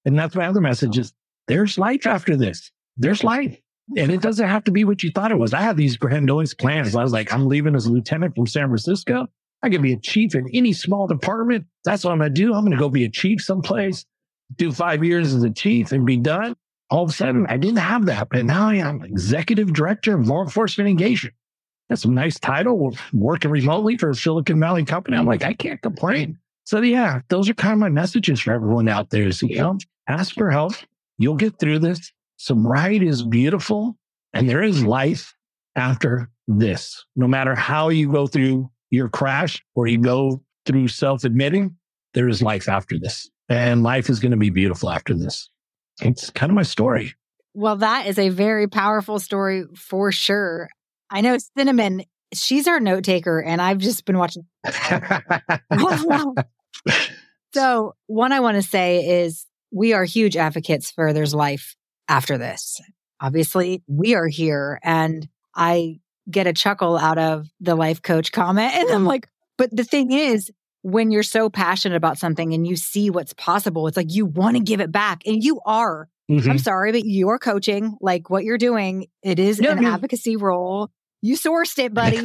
And that's my other message is there's life after this. There's life. And it doesn't have to be what you thought it was. I had these grandiose plans. I was like, I'm leaving as a lieutenant from San Francisco. I can be a chief in any small department. That's what I'm going to do. I'm going to go be a chief someplace, do 5 years as a chief and be done. All of a sudden, I didn't have that. But now I am executive director of law enforcement engagement. That's a nice title. Working remotely for a Silicon Valley company. I'm like, I can't complain. So yeah, those are kind of my messages for everyone out there is, ask for help. You'll get through this. Sobriety is beautiful. And there is life after this. No matter how you go through your crash or you go through self-admitting, there is life after this. And life is going to be beautiful after this. It's kind of my story. Well, that is a very powerful story for sure. I know Cinnamon, she's our note taker, and I've just been watching. So one I want to say is we are huge advocates for there's life after this. Obviously, we are here, and I get a chuckle out of the life coach comment. And I'm like, but the thing is, when you're so passionate about something and you see what's possible, it's like you want to give it back, and you are. Mm-hmm. I'm sorry, but you are coaching. Like what you're doing, it is an advocacy role. You sourced it, buddy.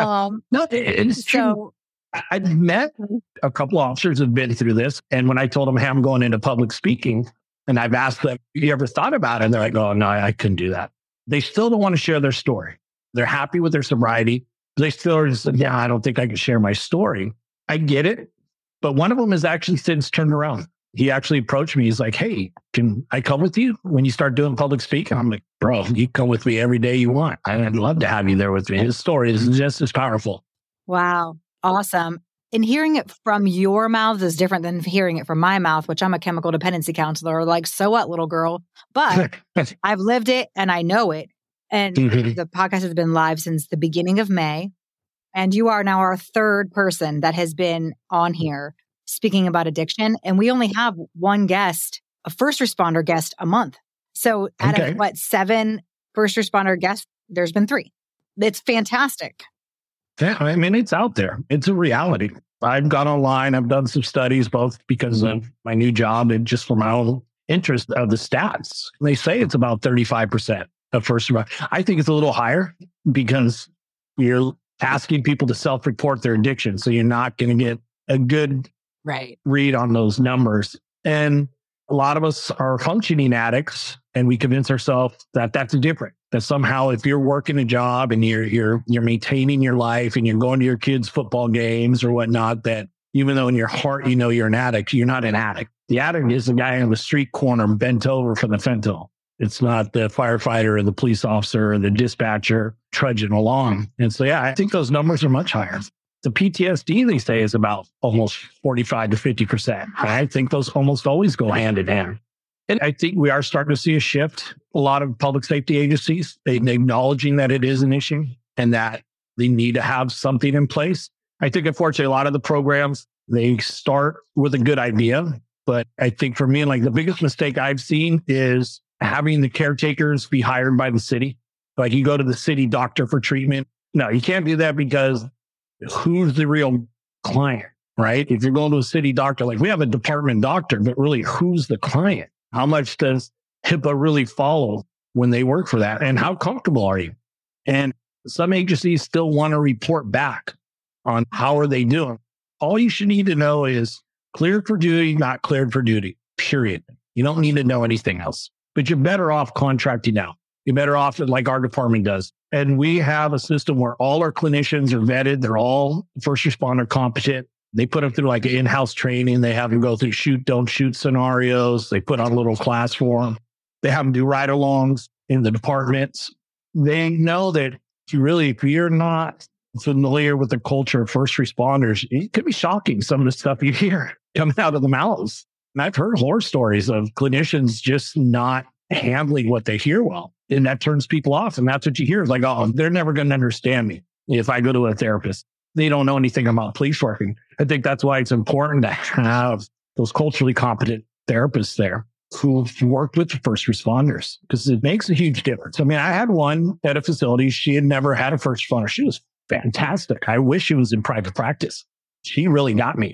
No, it's true. I've met a couple of officers who've been through this. And when I told them, hey, I'm going into public speaking, and I've asked them, you ever thought about it? And they're like, oh, no, I couldn't do that. They still don't want to share their story. They're happy with their sobriety. They still are just, yeah, I don't think I can share my story. I get it. But one of them has actually since turned around. He actually approached me. He's like, hey, can I come with you when you start doing public speaking? I'm like, bro, you come with me every day you want. I'd love to have you there with me. His story is just as powerful. Wow. Awesome. And hearing it from your mouth is different than hearing it from my mouth, which I'm a chemical dependency counselor. Like, so what, little girl? But I've lived it and I know it. And the podcast has been live since the beginning of May. And you are now our third person that has been on here speaking about addiction. And we only have one guest, a first responder guest a month. So out of 7 first responder guests, there's been 3. It's fantastic. Yeah, I mean, it's out there. It's a reality. I've gone online. I've done some studies, both because of my new job and just for my own interest of the stats. They say it's about 35% of first responder. I think it's a little higher because you're asking people to self-report their addiction. So you're not going to get a good read on those numbers. And a lot of us are functioning addicts, and we convince ourselves that that's different. That somehow, if you're working a job and you're maintaining your life and you're going to your kids' football games or whatnot, that even though in your heart you know you're an addict, you're not an addict. The addict is the guy on the street corner bent over for the fentanyl. It's not the firefighter or the police officer or the dispatcher trudging along. And so, yeah, I think those numbers are much higher. The PTSD, they say, is about almost 45 to 50%. And I think those almost always go hand in hand. And I think we are starting to see a shift. A lot of public safety agencies, they acknowledging that it is an issue and that they need to have something in place. I think, unfortunately, a lot of the programs, they start with a good idea. But I think for me, like the biggest mistake I've seen is having the caretakers be hired by the city. Like you go to the city doctor for treatment. No, you can't do that because who's the real client, right? If you're going to a city doctor, like we have a department doctor, but really who's the client? How much does HIPAA really follow when they work for that? And how comfortable are you? And some agencies still want to report back on how are they doing. All you should need to know is cleared for duty, not cleared for duty, period. You don't need to know anything else, but you're better off contracting out. You're better off like our department does. And we have a system where all our clinicians are vetted. They're all first responder competent. They put them through like in-house training. They have them go through shoot, don't shoot scenarios. They put on a little class for them. They have them do ride-alongs in the departments. They know that if you're not familiar with the culture of first responders, it could be shocking, some of the stuff you hear coming out of the mouths. And I've heard horror stories of clinicians just not handling what they hear well. And that turns people off. And that's what you hear. It's like, oh, they're never going to understand me if I go to a therapist. They don't know anything about police working. I think that's why it's important to have those culturally competent therapists there who've worked with the first responders, because it makes a huge difference. I mean, I had one at a facility. She had never had a first responder. She was fantastic. I wish she was in private practice. She really got me.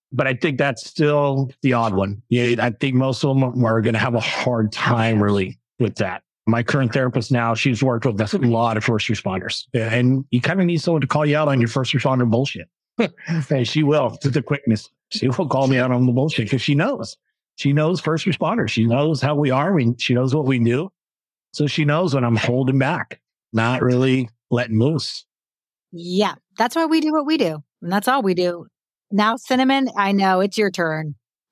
But I think that's still the odd one. Yeah, I think most of them are going to have a hard time really with that. My current therapist now, she's worked with a lot of first responders. And you kind of need someone to call you out on your first responder bullshit. And she will, to the quickness. She will call me out on the bullshit because she knows. She knows first responders. She knows how we are. She knows what we do. So she knows when I'm holding back, not really letting loose. Yeah, that's why we do what we do. And that's all we do. Now, Cinnamon, I know it's your turn.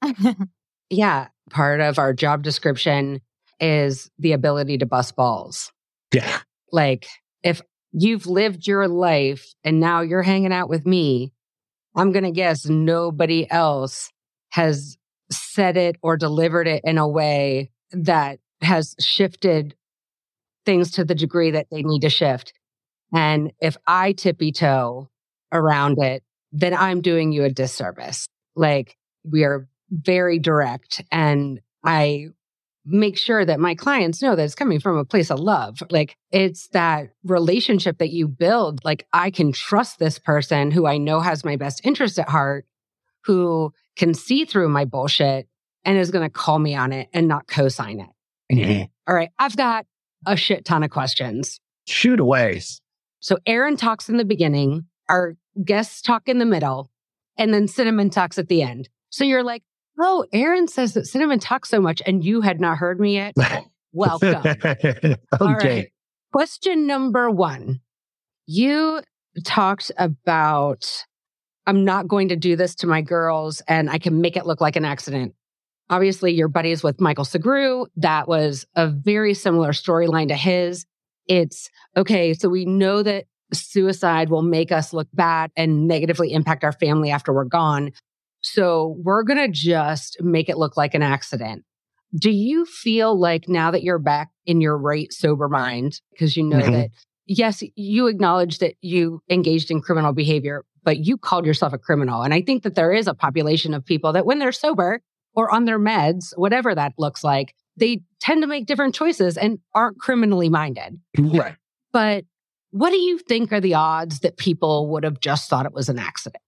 Yeah. Part of our job description is the ability to bust balls. Yeah. Like, if you've lived your life and now you're hanging out with me, I'm going to guess nobody else has said it or delivered it in a way that has shifted things to the degree that they need to shift. And if I tippy toe around it, then I'm doing you a disservice. Like, we are very direct, and I make sure that my clients know that it's coming from a place of love. Like, it's that relationship that you build. Like, I can trust this person who I know has my best interest at heart, who can see through my bullshit and is going to call me on it and not co-sign it. Mm-hmm. All right. I've got a shit ton of questions. Shoot away. So Aaron talks in the beginning, our guests talk in the middle, and then Cinnamon talks at the end. So you're like, oh, Aaron says that Cinnamon talks so much and you had not heard me yet. Welcome. Okay. All right. Question number 1. You talked about, I'm not going to do this to my girls and I can make it look like an accident. Obviously, your buddies with Michael Segru, that was a very similar storyline to his. It's, okay, so we know that suicide will make us look bad and negatively impact our family after we're gone. So we're going to just make it look like an accident. Do you feel like now that you're back in your right sober mind, because you know that, yes, you acknowledge that you engaged in criminal behavior, but you called yourself a criminal. And I think that there is a population of people that when they're sober or on their meds, whatever that looks like, they tend to make different choices and aren't criminally minded. Right. But what do you think are the odds that people would have just thought it was an accident?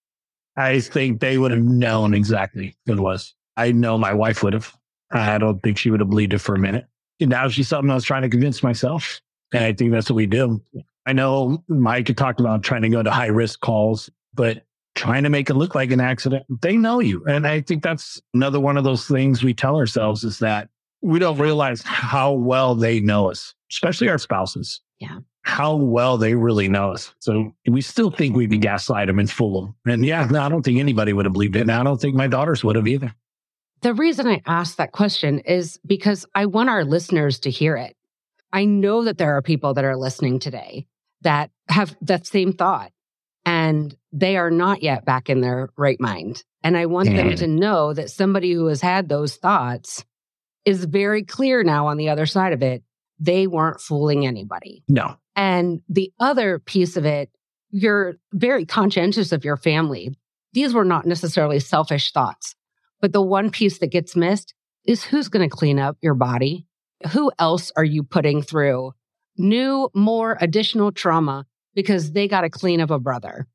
I think they would have known exactly what it was. I know my wife would have. I don't think she would have believed it for a minute. And now she's something I was trying to convince myself. And I think that's what we do. I know Mike had talked about trying to go to high risk calls, but trying to make it look like an accident, they know you. And I think that's another one of those things we tell ourselves is that we don't realize how well they know us, especially our spouses. Yeah. How well they really know us. So we still think we can gaslight them and fool them. And yeah, no, I don't think anybody would have believed it. And I don't think my daughters would have either. The reason I asked that question is because I want our listeners to hear it. I know that there are people that are listening today that have that same thought and they are not yet back in their right mind. And I want them to know that somebody who has had those thoughts is very clear now on the other side of it. They weren't fooling anybody. No. And the other piece of it, you're very conscientious of your family. These were not necessarily selfish thoughts. But the one piece that gets missed is who's going to clean up your body? Who else are you putting through new, more additional trauma because they got to clean up a brother?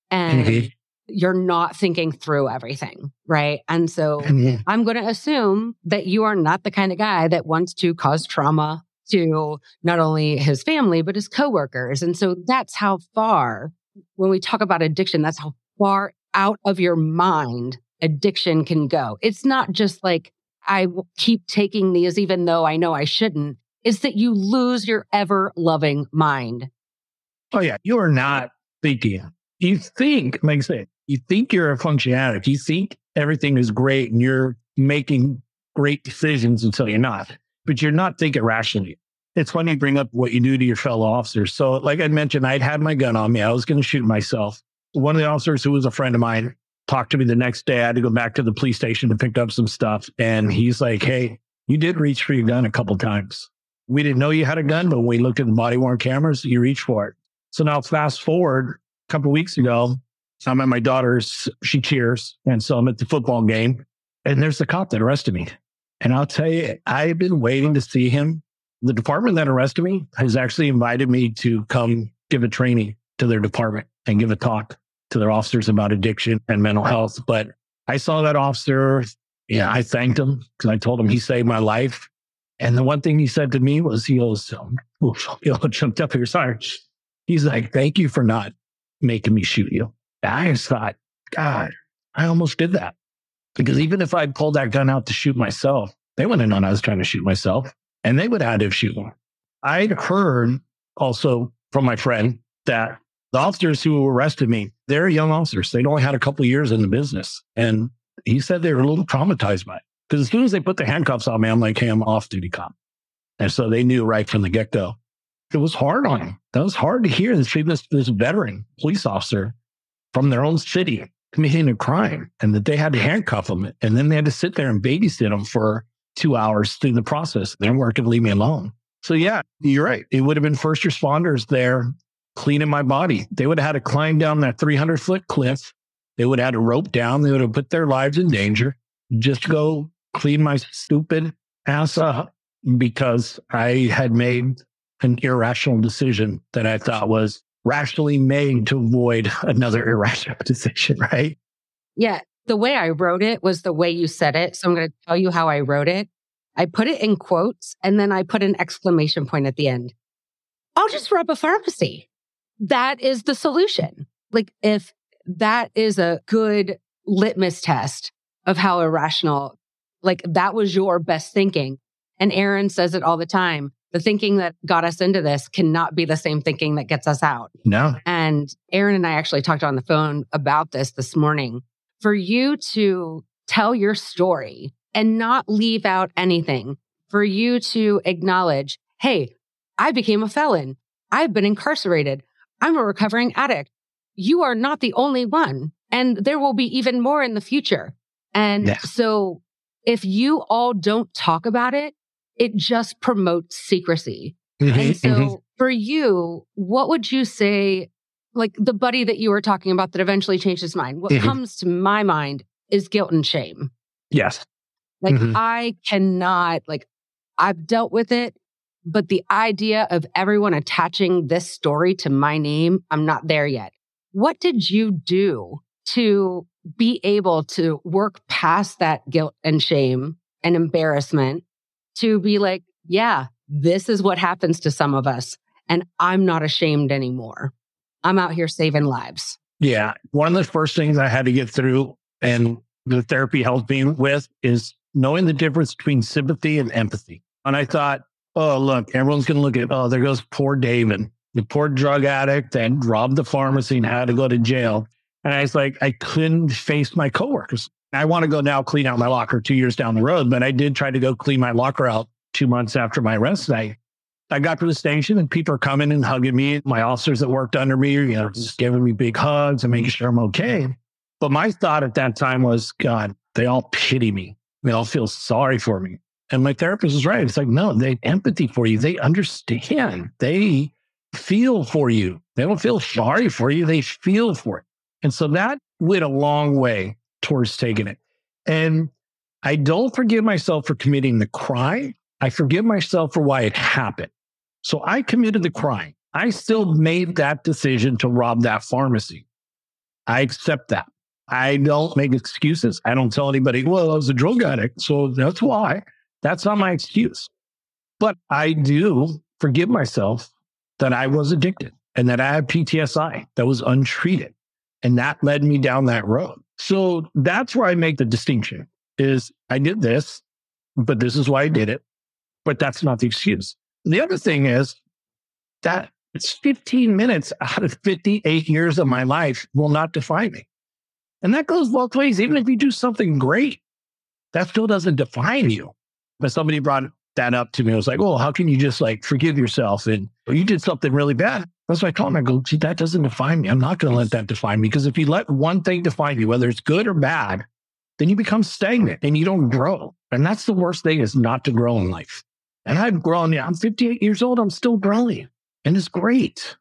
And you're not thinking through everything, right? And so I'm going to assume that you are not the kind of guy that wants to cause trauma to not only his family, but his coworkers. And so that's how far, when we talk about addiction, that's how far out of your mind addiction can go. It's not just like, I will keep taking these even though I know I shouldn't. It's that you lose your ever-loving mind. Oh, yeah. You are not thinking. You think, like I said, you think you're a functioning addict. You think everything is great and you're making great decisions until you're not. But you're not thinking rationally. It's funny you bring up what you do to your fellow officers. So like I mentioned, I'd had my gun on me. I was going to shoot myself. One of the officers who was a friend of mine talked to me the next day. I had to go back to the police station to pick up some stuff. And he's like, hey, you did reach for your gun a couple times. We didn't know you had a gun, but when we looked at the body worn cameras, you reached for it. So now fast forward a couple of weeks ago, I'm at my daughter's, she cheers. And so I'm at the football game and there's the cop that arrested me. And I'll tell you, I've been waiting to see him. The department that arrested me has actually invited me to come give a training to their department and give a talk to their officers about addiction and mental health. But I saw that officer. Yeah, I thanked him because I told him he saved my life. And the one thing he said to me was, he goes, jumped up here, sorry. He's like, thank you for not making me shoot you. I just thought, God, I almost did that. Because even if I pulled that gun out to shoot myself, they wouldn't have known I was trying to shoot myself. And they would have had to shoot me. I'd heard also from my friend that the officers who arrested me, they're young officers. They'd only had a couple of years in the business. And he said they were a little traumatized by it. Because as soon as they put the handcuffs on me, I'm like, hey, I'm an off-duty cop. And so they knew right from the get-go. It was hard on them. That was hard to hear. This veteran police officer from their own city committing a crime, and that they had to handcuff them. And then they had to sit there and babysit them for 2 hours through the process. They weren't going to leave me alone. So yeah, you're right. It would have been first responders there cleaning my body. They would have had to climb down that 300-foot cliff. They would have had to rope down. They would have put their lives in danger just to go clean my stupid ass up because I had made an irrational decision that I thought was rationally made to avoid another irrational decision, right? Yeah. The way I wrote it was the way you said it. So I'm going to tell you how I wrote it. I put it in quotes and then I put an exclamation point at the end. I'll just rob a pharmacy. That is the solution. Like, if that is a good litmus test of how irrational, like, that was your best thinking. And Aaron says it all the time. The thinking that got us into this cannot be the same thinking that gets us out. No. And Aaron and I actually talked on the phone about this morning. For you to tell your story and not leave out anything, for you to acknowledge, hey, I became a felon. I've been incarcerated. I'm a recovering addict. You are not the only one. And there will be even more in the future. And so if you all don't talk about it, it just promotes secrecy. And so for you, what would you say, like the buddy that you were talking about that eventually changed his mind? What comes to my mind is guilt and shame. Yes. Like I cannot, like, I've dealt with it, but the idea of everyone attaching this story to my name, I'm not there yet. What did you do to be able to work past that guilt and shame and embarrassment to be like, yeah, this is what happens to some of us, and I'm not ashamed anymore. I'm out here saving lives. Yeah. One of the first things I had to get through, and the therapy helped me with, is knowing the difference between sympathy and empathy. And I thought, oh, look, everyone's going to look at, oh, there goes poor David, the poor drug addict that robbed the pharmacy and had to go to jail. And I was like, I couldn't face my coworkers. I want to go now clean out my locker 2 years down the road, but I did try to go clean my locker out 2 months after my arrest. I got to the station and people are coming and hugging me. My officers that worked under me, just giving me big hugs and making sure I'm okay. But my thought at that time was, God, they all pity me. They all feel sorry for me. And my therapist was right. It's like, no, they have empathy for you. They understand. They feel for you. They don't feel sorry for you. They feel for it. And so that went a long way towards taking it. And I don't forgive myself for committing the crime. I forgive myself for why it happened. So I committed the crime. I still made that decision to rob that pharmacy. I accept that. I don't make excuses. I don't tell anybody, well, I was a drug addict, so that's why. That's not my excuse. But I do forgive myself that I was addicted and that I had PTSD that was untreated. And that led me down that road. So that's where I make the distinction is I did this, but this is why I did it. But that's not the excuse. The other thing is that it's 15 minutes out of 58 years of my life will not define me. And that goes both ways. Even if you do something great, that still doesn't define you. But somebody brought that up to me. I was like, oh, how can you just like forgive yourself? And you did something really bad. That's what I told him. I go, see, that doesn't define me. I'm not going to let that define me. Because if you let one thing define you, whether it's good or bad, then you become stagnant and you don't grow. And that's the worst thing, is not to grow in life. And I've grown. I'm 58 years old. I'm still growing. And it's great.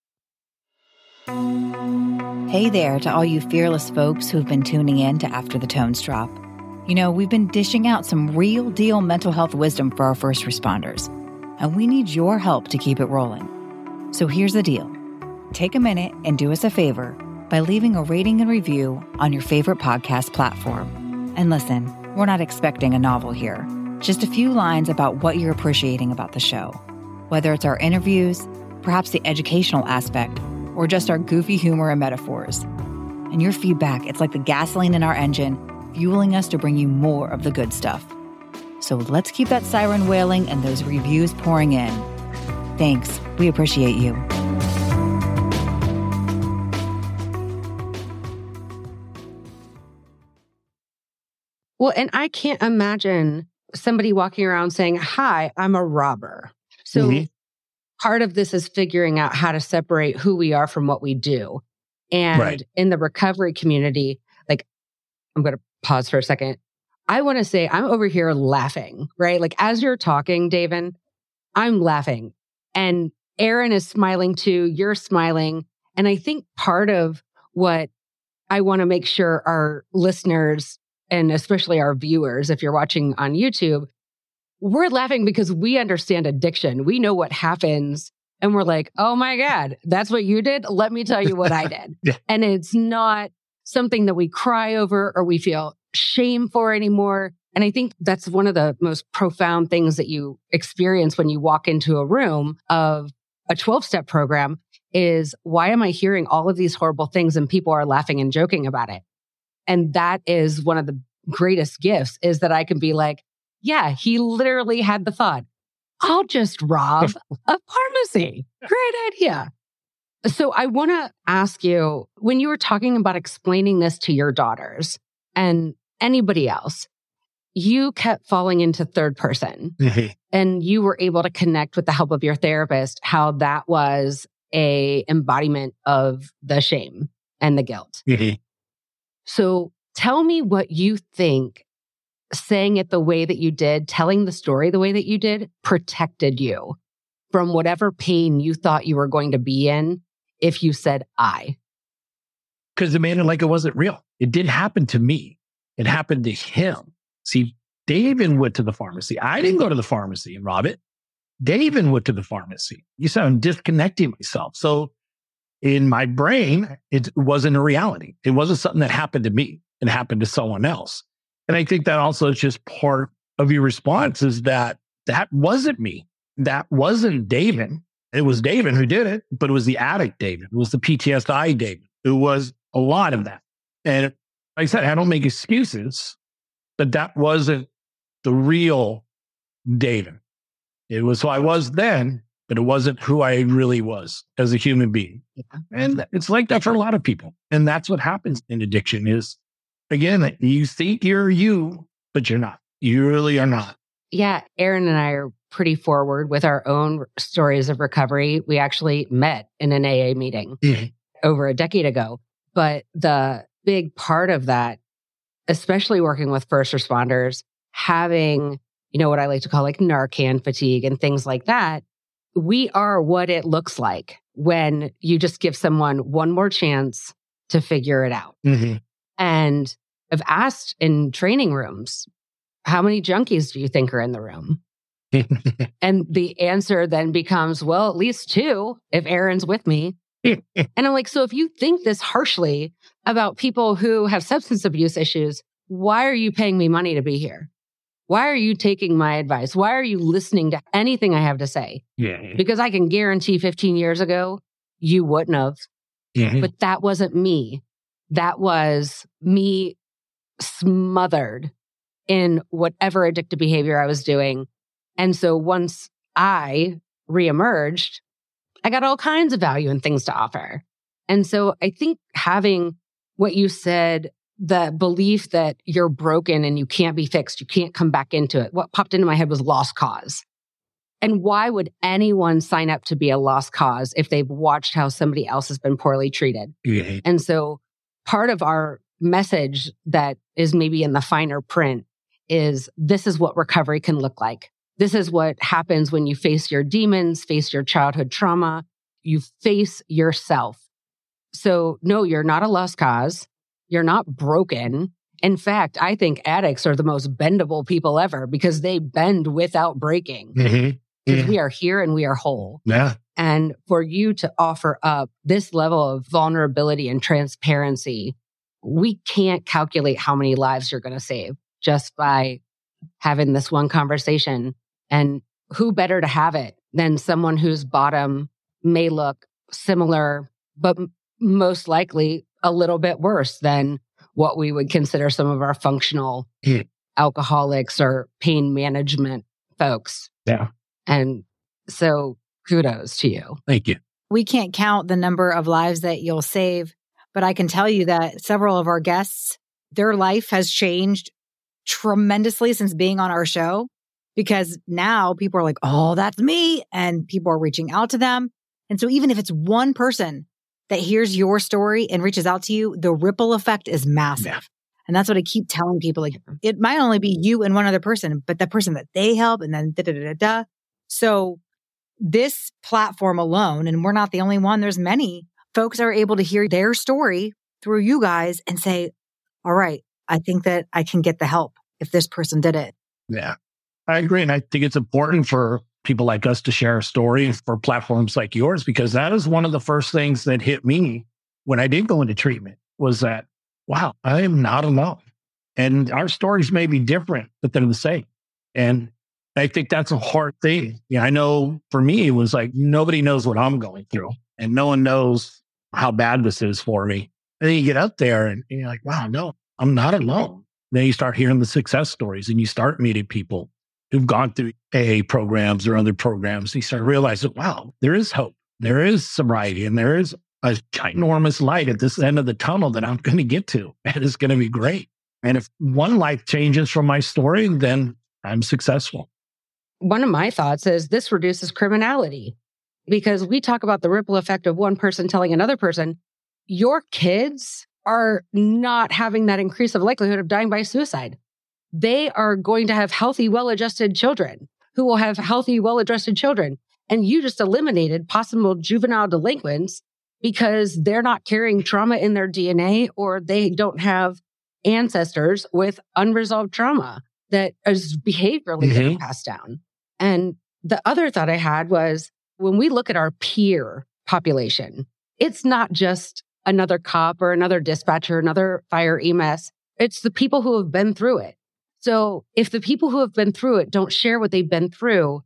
Hey there to all you fearless folks who've been tuning in to After the Tones Drop. You know, we've been dishing out some real deal mental health wisdom for our first responders, and we need your help to keep it rolling. So here's the deal. Take a minute and do us a favor. by leaving a rating and review on your favorite podcast platform. And listen, we're not expecting a novel here, just a few lines about what you're appreciating about the show. Whether it's our interviews, perhaps the educational aspect, or just our goofy humor and metaphors. And your feedback, it's like the gasoline in our engine, fueling us to bring you more of the good stuff. So let's keep that siren wailing and those reviews pouring in. Thanks. We appreciate you. Well, and I can't imagine somebody walking around saying, "Hi, I'm a robber." So part of this is figuring out how to separate who we are from what we do. And in the recovery community, like, I'm going to pause for a second. I want to say I'm over here laughing, right? Like, as you're talking, David, I'm laughing. And Aaron is smiling too. You're smiling. And I think part of what I want to make sure our listeners, and especially our viewers, if you're watching on YouTube, we're laughing because we understand addiction. We know what happens. And we're like, oh my God, that's what you did? Let me tell you what I did. And it's not something that we cry over or we feel shame for anymore. And I think that's one of the most profound things that you experience when you walk into a room of a 12-step program is, why am I hearing all of these horrible things and people are laughing and joking about it? And that is one of the greatest gifts, is that I can be like, yeah, he literally had the thought, I'll just rob a pharmacy. Great idea. So I want to ask you, when you were talking about explaining this to your daughters and anybody else, you kept falling into third person and you were able to connect with the help of your therapist, how that was a embodiment of the shame and the guilt. So tell me what you think saying it the way that you did, telling the story the way that you did, protected you from whatever pain you thought you were going to be in if you said I. Because it made it like it wasn't real. It did happen to me. It happened to him. See, David went to the pharmacy. I didn't go to the pharmacy and rob it. David went to the pharmacy. You said I'm disconnecting myself. So in my brain, it wasn't a reality. It wasn't something that happened to me. It happened to someone else. And I think that also is just part of your response, is that wasn't me. That wasn't David. It was David who did it, but it was the addict David. It was the PTSD David. It was a lot of that. And like I said, I don't make excuses, but that wasn't the real David. It was who I was then, but it wasn't who I really was as a human being. And it's like that for a lot of people. And that's what happens in addiction is, again, you think you're you, but you're not. You really are not. Yeah, Aaron and I are pretty forward with our own stories of recovery. We actually met in an AA meeting over a decade ago. But the big part of that, especially working with first responders, having, what I like to call like Narcan fatigue and things like that, we are what it looks like when you just give someone one more chance to figure it out. And I've asked in training rooms, how many junkies do you think are in the room? And the answer then becomes, well, at least 2 if Aaron's with me. And I'm like, so if you think this harshly about people who have substance abuse issues, why are you paying me money to be here? Why are you taking my advice? Why are you listening to anything I have to say? Because I can guarantee 15 years ago, you wouldn't have. But that wasn't me. That was me smothered in whatever addictive behavior I was doing. And so once I reemerged, I got all kinds of value and things to offer. And so I think having what you said, the belief that you're broken and you can't be fixed, you can't come back into it. What popped into my head was lost cause. And why would anyone sign up to be a lost cause if they've watched how somebody else has been poorly treated? And so part of our message that is maybe in the finer print is, this is what recovery can look like. This is what happens when you face your demons, face your childhood trauma, you face yourself. So no, you're not a lost cause. You're not broken. In fact, I think addicts are the most bendable people ever because they bend without breaking. Because we are here and we are whole. And for you to offer up this level of vulnerability and transparency, we can't calculate how many lives you're going to save just by having this one conversation. And who better to have it than someone whose bottom may look similar, but most likely a little bit worse than what we would consider some of our functional alcoholics or pain management folks. Yeah. And so kudos to you. Thank you. We can't count the number of lives that you'll save, but I can tell you that several of our guests, their life has changed tremendously since being on our show, because now people are like, oh, that's me. And people are reaching out to them. And so even if it's one person that hears your story and reaches out to you, the ripple effect is massive. Yeah. And that's what I keep telling people. Like, it might only be you and one other person, but the person that they help, and then da-da-da-da-da. So this platform alone, and we're not the only one, there's many folks are able to hear their story through you guys and say, all right, I think that I can get the help if this person did it. Yeah, I agree. And I think it's important for people like us to share a story for platforms like yours, because that is one of the first things that hit me when I did go into treatment was that, wow, I am not alone. And our stories may be different, but they're the same. And I think that's a hard thing. Yeah, I know for me, it was like, nobody knows what I'm going through and no one knows how bad this is for me. And then you get out there and you're like, wow, no, I'm not alone. Then you start hearing the success stories and you start meeting people who've gone through AA programs or other programs. You start realizing, wow, there is hope. There is sobriety and there is a ginormous light at this end of the tunnel that I'm going to get to. And it's going to be great. And if one life changes from my story, then I'm successful. One of my thoughts is this reduces criminality, because we talk about the ripple effect of one person telling another person. Your kids are not having that increase of likelihood of dying by suicide. They are going to have healthy, well-adjusted children who will have healthy, well-adjusted children. And you just eliminated possible juvenile delinquents because they're not carrying trauma in their DNA, or they don't have ancestors with unresolved trauma that is behaviorally passed down. And the other thought I had was, when we look at our peer population, it's not just another cop or another dispatcher, another fire EMS. It's the people who have been through it. So if the people who have been through it don't share what they've been through,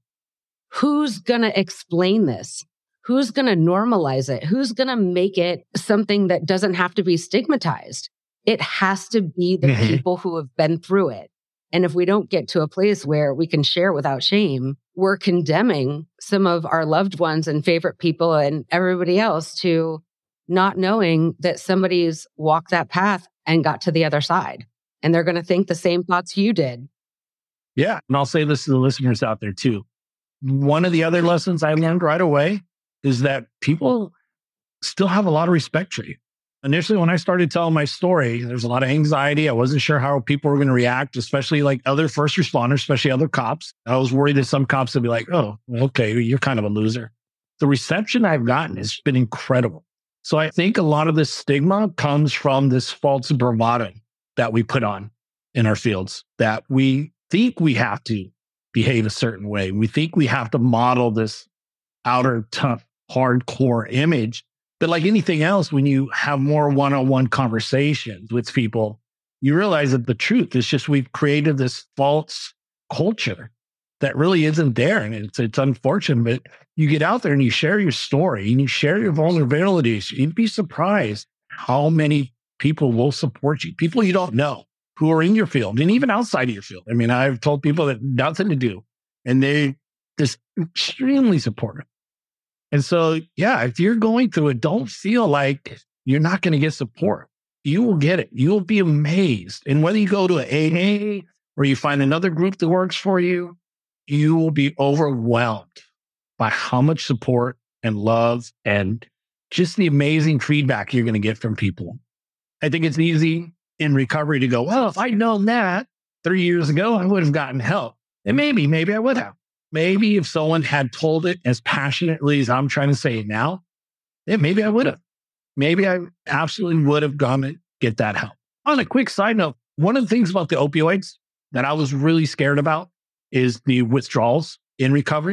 who's going to explain this? Who's going to normalize it? Who's going to make it something that doesn't have to be stigmatized? It has to be the people who have been through it. And if we don't get to a place where we can share without shame, we're condemning some of our loved ones and favorite people and everybody else to not knowing that somebody's walked that path and got to the other side. And they're going to think the same thoughts you did. Yeah. And I'll say this to the listeners out there too. One of the other lessons I learned right away is that people still have a lot of respect for you. Initially, when I started telling my story, there was a lot of anxiety. I wasn't sure how people were going to react, especially like other first responders, especially other cops. I was worried that some cops would be like, oh, okay, you're kind of a loser. The reception I've gotten has been incredible. So I think a lot of this stigma comes from this false bravado that we put on in our fields, that we think we have to behave a certain way. We think we have to model this outer, tough, hardcore image. But like anything else, when you have more one-on-one conversations with people, you realize that the truth is just we've created this false culture that really isn't there. And it's unfortunate, but you get out there and you share your story and you share your vulnerabilities. You'd be surprised how many people will support you, people you don't know who are in your field and even outside of your field. I mean, I've told people that nothing to do and they just extremely supportive. And so, yeah, if you're going through it, don't feel like you're not going to get support. You will get it. You will be amazed. And whether you go to an AA or you find another group that works for you, you will be overwhelmed by how much support and love and just the amazing feedback you're going to get from people. I think it's easy in recovery to go, well, if I'd known that 3 years ago, I would have gotten help. And maybe I would have. Maybe if someone had told it as passionately as I'm trying to say it now, then maybe I would have. Maybe I absolutely would have gone to get that help. On a quick side note, one of the things about the opioids that I was really scared about is the withdrawals in recovery.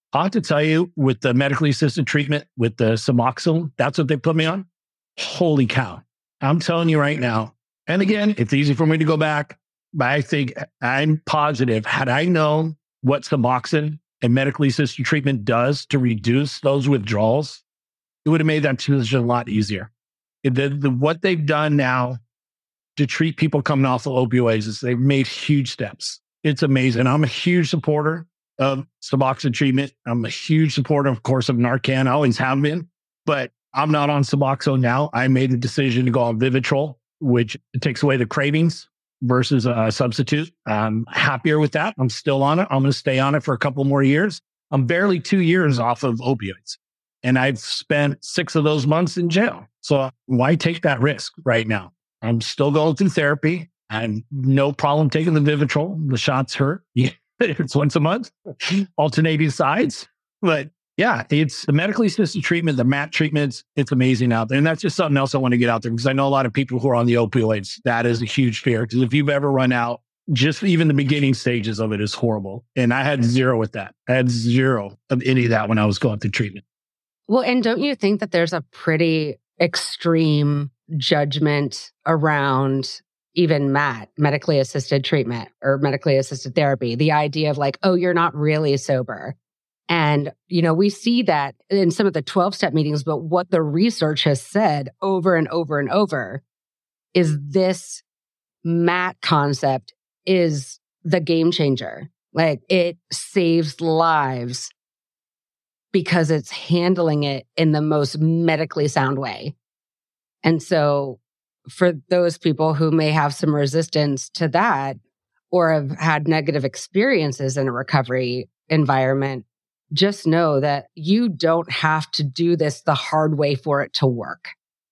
I have to tell you, with the medically assisted treatment with the Suboxone, that's what they put me on. Holy cow. I'm telling you right now. And again, it's easy for me to go back, but I think I'm positive, had I known what Suboxone and medically assisted treatment does to reduce those withdrawals, it would have made that decision a lot easier. What they've done now to treat people coming off of opioids is they've made huge steps. It's amazing. I'm a huge supporter of Suboxone treatment. I'm a huge supporter, of course, of Narcan. I always have been, but I'm not on Suboxone now. I made the decision to go on Vivitrol, which takes away the cravings versus a substitute. I'm happier with that. I'm still on it. I'm going to stay on it for a couple more years. I'm barely 2 years off of opioids, and I've spent 6 of those months in jail. So why take that risk right now? I'm still going through therapy. I have no problem taking the Vivitrol. The shots hurt. It's once a month, alternating sides. But yeah, it's the medically assisted treatment, the MAT treatments. It's amazing out there. And that's just something else I want to get out there, because I know a lot of people who are on the opioids. That is a huge fear, because if you've ever run out, just even the beginning stages of it is horrible. And I had zero with that. I had zero of any of that when I was going through treatment. Well, and don't you think that there's a pretty extreme judgment around even MAT, medically assisted treatment or medically assisted therapy? The idea of like, oh, you're not really sober. And, we see that in some of the 12-step meetings, but what the research has said over and over and over is this MAT concept is the game changer. Like, it saves lives because it's handling it in the most medically sound way. And so for those people who may have some resistance to that or have had negative experiences in a recovery environment, just know that you don't have to do this the hard way for it to work.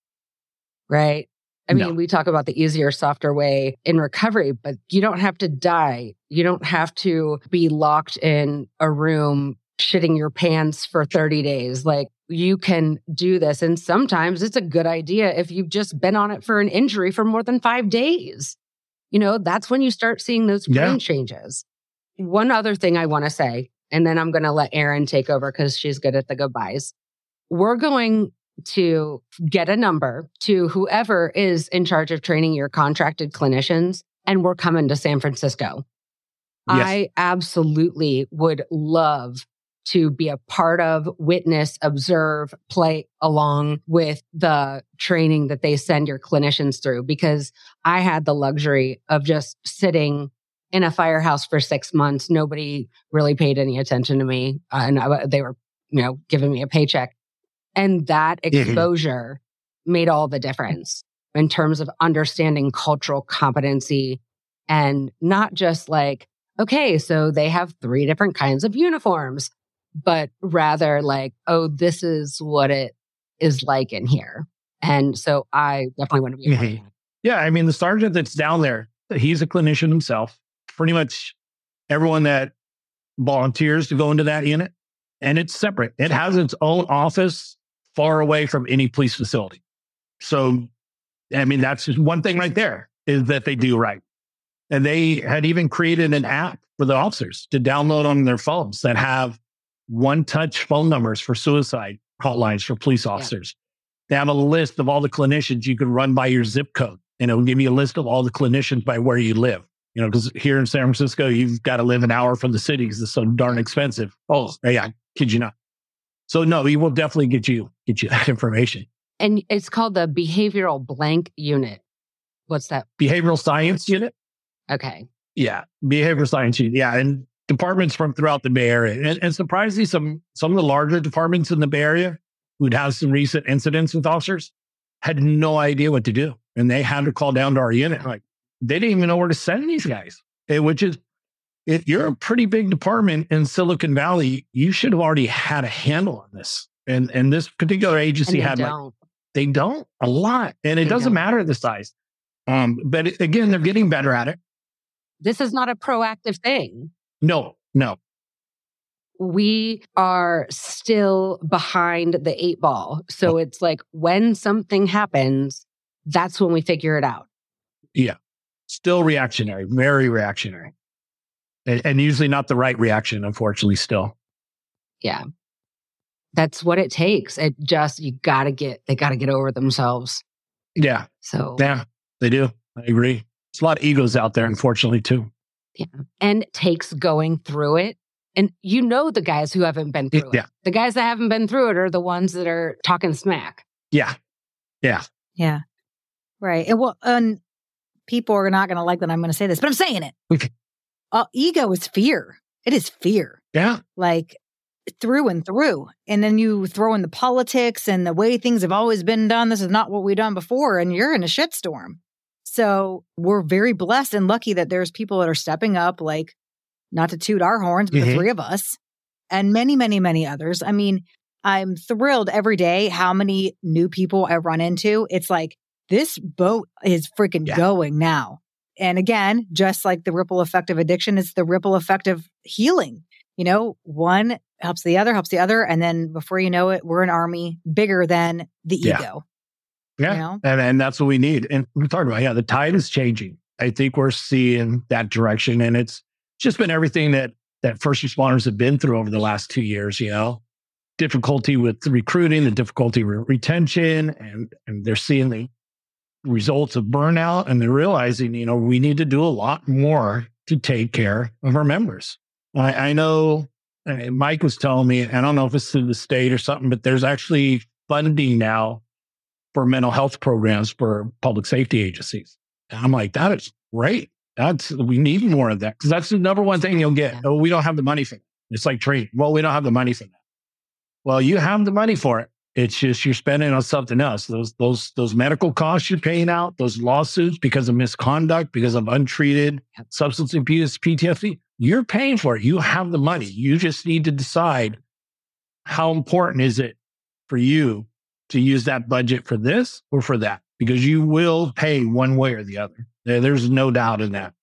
Right? I mean, we talk about the easier, softer way in recovery, but you don't have to die. You don't have to be locked in a room shitting your pants for 30 days. Like, you can do this. And sometimes it's a good idea if you've just been on it for an injury for more than 5 days. That's when you start seeing those brain changes. One other thing I want to say, and then I'm going to let Erin take over because she's good at the goodbyes. We're going to get a number to whoever is in charge of training your contracted clinicians, and we're coming to San Francisco. Yes. I absolutely would love to be a part of, witness, observe, play along with the training that they send your clinicians through, because I had the luxury of just sitting in a firehouse for 6 months. Nobody really paid any attention to me. And they were, giving me a paycheck. And that exposure made all the difference in terms of understanding cultural competency, and not just like, okay, so they have 3 different kinds of uniforms, but rather like, oh, this is what it is like in here. And so I definitely want to be a part of that. Yeah, I mean, the sergeant that's down there, he's a clinician himself. Pretty much everyone that volunteers to go into that unit, and it's separate. It has its own office far away from any police facility. So, I mean, that's just one thing right there, is that they do right. And they had even created an app for the officers to download on their phones that have one-touch phone numbers for suicide hotlines for police officers. They have a list of all the clinicians you can run by your zip code, and it will give you a list of all the clinicians by where you live. Because here in San Francisco, you've got to live an hour from the city because it's so darn expensive. Oh, yeah, kid you not. So no, we will definitely get you that information. And it's called the Behavioral Blank Unit. What's that? Behavioral Science Unit. Okay. Yeah, Behavioral Science Unit. Yeah, and departments from throughout the Bay Area. And surprisingly, some of the larger departments in the Bay Area who'd had some recent incidents with officers had no idea what to do. And they had to call down to our unit. Like, they didn't even know where to send these guys, which is, if you're a pretty big department in Silicon Valley, you should have already had a handle on this. And this particular agency they don't a lot. And it doesn't matter the size. But again, they're getting better at it. This is not a proactive thing. No. We are still behind the 8 ball. So it's like, when something happens, that's when we figure it out. Yeah. Still reactionary, very reactionary. And usually not the right reaction, unfortunately, still. Yeah. That's what it takes. They got to get over themselves. Yeah. So, yeah, they do. I agree. There's a lot of egos out there, unfortunately, too. Yeah. And it takes going through it. And you know the guys who haven't been through it. The guys that haven't been through it are the ones that are talking smack. Yeah. Yeah. Yeah. Right. And people are not going to like that I'm going to say this, but I'm saying it. Okay. Ego is fear. It is fear. Yeah. Like through and through. And then you throw in the politics and the way things have always been done. This is not what we've done before. And you're in a shitstorm. So we're very blessed and lucky that there's people that are stepping up, like, not to toot our horns, but the three of us and many, many, many others. I mean, I'm thrilled every day how many new people I run into. It's like, this boat is freaking going now. And again, just like the ripple effect of addiction, it's the ripple effect of healing. You know, one helps the other. And then before you know it, we're an army bigger than the ego. Yeah. You know? And that's what we need. And we're talking about, the tide is changing. I think we're seeing that direction. And it's just been everything that first responders have been through over the last 2 years, difficulty with recruiting, the difficulty with retention, and they're seeing the results of burnout, and they're realizing, we need to do a lot more to take care of our members. I know Mike was telling me, I don't know if it's through the state or something, but there's actually funding now for mental health programs for public safety agencies. And I'm like, that is great. We need more of that, because that's the number one thing you'll get. Oh, we don't have the money for that. It's like training. Well, we don't have the money for that. Well, you have the money for it. It's just you're spending on something else. Those medical costs you're paying out, those lawsuits because of misconduct, because of untreated substance abuse, PTSD, you're paying for it. You have the money. You just need to decide how important is it for you to use that budget for this or for that, because you will pay one way or the other. There's no doubt in that.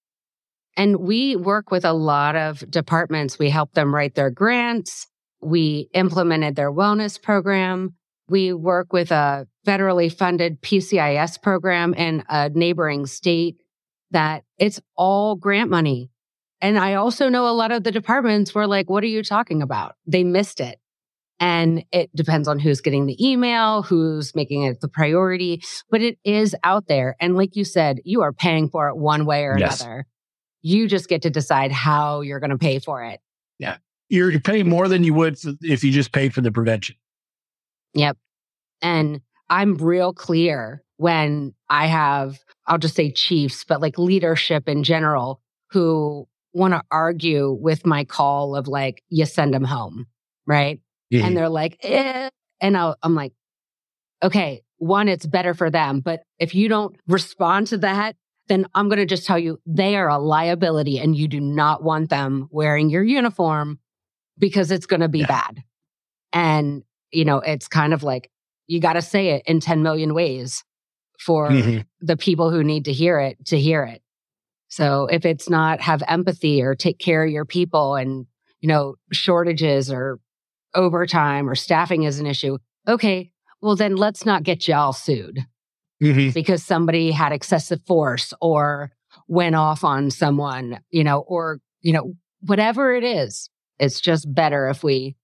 And we work with a lot of departments. We help them write their grants. We implemented their wellness program. We work with a federally funded PCIS program in a neighboring state that it's all grant money. And I also know a lot of the departments were like, what are you talking about? They missed it. And it depends on who's getting the email, who's making it the priority, but it is out there. And like you said, you are paying for it one way or another. You just get to decide how you're going to pay for it. Yeah. You're paying more than you would if you just paid for the prevention. Yep. And I'm real clear when I have, I'll just say chiefs, but like leadership in general, who want to argue with my call of like, you send them home, right? Yeah. And they're like, eh. And I'm like, okay, one, it's better for them. But if you don't respond to that, then I'm going to just tell you they are a liability and you do not want them wearing your uniform because it's going to be bad. And, it's kind of like, you got to say it in 10 million ways for the people who need to hear it to hear it. So if it's not have empathy or take care of your people and, shortages or overtime or staffing is an issue. Okay, well then let's not get y'all sued because somebody had excessive force or went off on someone, or, whatever it is. It's just better if we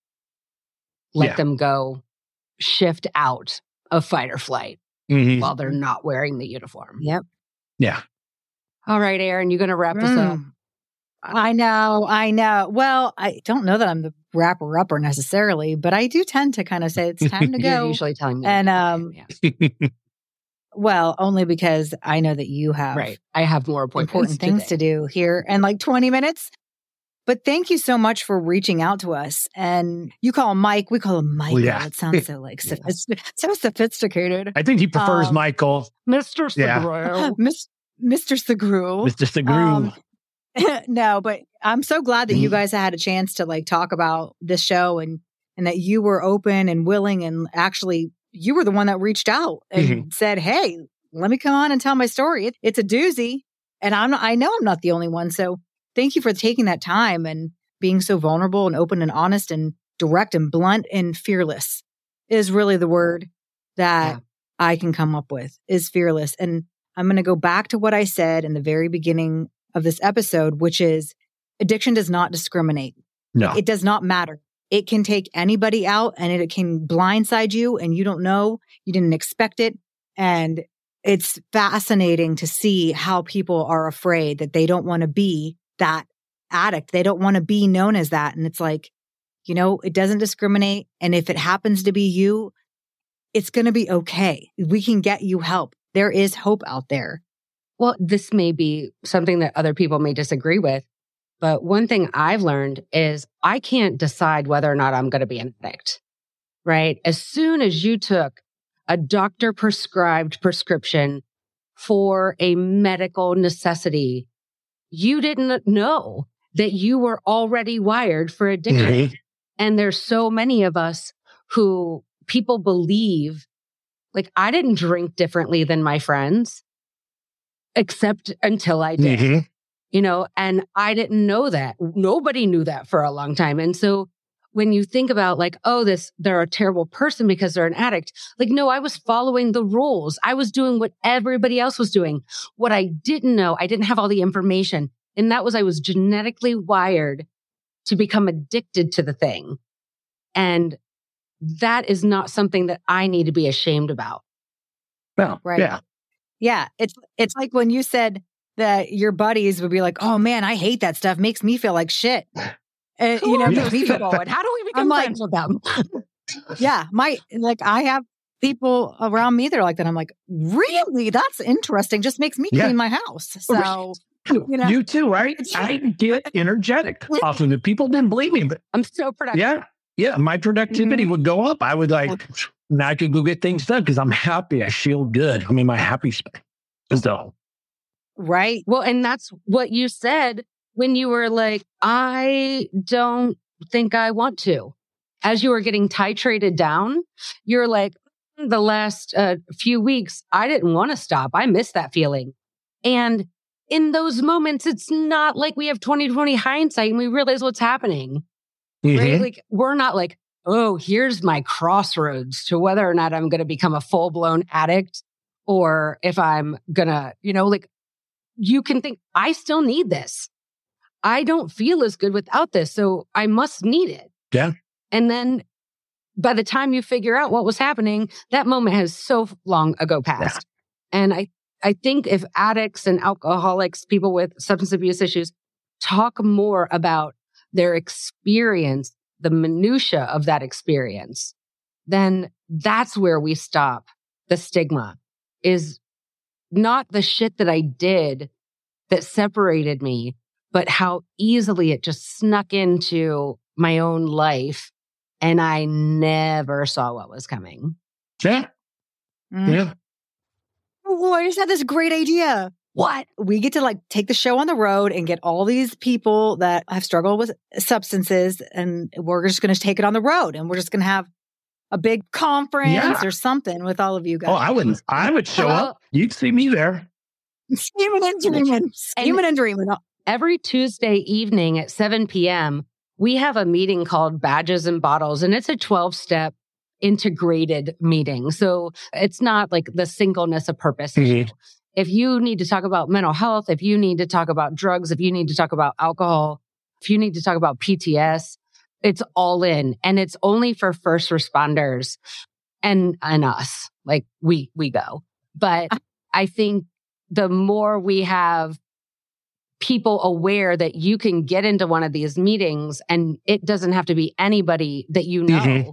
let them go shift out of fight or flight while they're not wearing the uniform. Yep. Yeah. All right, Aaron, you going to wrap us up? I know. Well, I don't know that I'm the wrapper-upper necessarily, but I do tend to kind of say it's time to go. You're usually telling me. And, well, only because I know that you have I have more important things to do here in like 20 minutes. But thank you so much for reaching out to us. And you call him Mike. We call him Michael. Yeah. It sounds so like so sophisticated. I think he prefers Michael. Mr. Segru. Mr. Segru. Mr. Segru. No, but I'm so glad that you guys had a chance to like talk about this show and that you were open and willing, and actually you were the one that reached out and said, hey, let me come on and tell my story. It's a doozy. And I know I'm not the only one. So thank you for taking that time and being so vulnerable and open and honest and direct and blunt and fearless is really the word that I can come up with, is fearless. And I'm going to go back to what I said in the very beginning of this episode, which is addiction does not discriminate. No. It does not matter. it can take anybody out and it can blindside you and you don't know, you didn't expect it. And it's fascinating to see how people are afraid that they don't want to be that addict. They don't want to be known as that. And it's like, it doesn't discriminate. And if it happens to be you, it's going to be okay. We can get you help. There is hope out there. Well, this may be something that other people may disagree with, but one thing I've learned is I can't decide whether or not I'm going to be an addict, right? As soon as you took a doctor prescribed prescription for a medical necessity, you didn't know that you were already wired for addiction. Mm-hmm. And there's so many of us who people believe, like, I didn't drink differently than my friends, except until I did, mm-hmm. And I didn't know that. Nobody knew that for a long time. And so when you think about like, they're a terrible person because they're an addict. Like, no, I was following the rules. I was doing what everybody else was doing. What I didn't know, I didn't have all the information. And that was, I was genetically wired to become addicted to the thing. And that is not something that I need to be ashamed about. Well, right. Yeah. Yeah. It's like when you said that your buddies would be like, oh man, I hate that stuff. Makes me feel like shit. And, makes me feel going, how do we become friends with them? Yeah. I have people around me that are like that. I'm like, really? That's interesting. Just makes me clean my house. So, you too, right? I get energetic off of it. People didn't believe me, but I'm so productive. Yeah. Yeah. My productivity would go up. I would now I could go get things done because I'm happy. I feel good. I'm in my happy space. So. Right. Well, and that's what you said when you were like, I don't think I want to. As you were getting titrated down, you're like, the last few weeks, I didn't want to stop. I miss that feeling. And in those moments, it's not like we have 20/20 hindsight and we realize what's happening. Mm-hmm. Right? Like, we're not like, oh, here's my crossroads to whether or not I'm going to become a full-blown addict or if I'm going to, you can think, I still need this. I don't feel as good without this, so I must need it. Yeah. And then by the time you figure out what was happening, that moment has so long ago passed. Yeah. And I think if addicts and alcoholics, people with substance abuse issues, talk more about their experience, the minutia of that experience, then that's where we stop the stigma. Is not the shit that I did that separated me, but how easily it just snuck into my own life and I never saw what was coming. Yeah. Mm. Yeah. Oh, I just had this great idea. What? We get to take the show on the road and get all these people that have struggled with substances, and we're just going to take it on the road, and we're just going to have a big conference or something with all of you guys. Oh, I would show up. You'd see me there. Scheming and dreaming. Every Tuesday evening at 7 p.m., we have a meeting called Badges and Bottles, and it's a 12-step integrated meeting. So it's not like the singleness of purpose. Mm-hmm. If you need to talk about mental health, if you need to talk about drugs, if you need to talk about alcohol, if you need to talk about PTS, it's all in. And it's only for first responders and us. Like we go. But I think the more we have people aware that you can get into one of these meetings and it doesn't have to be anybody that you know, mm-hmm.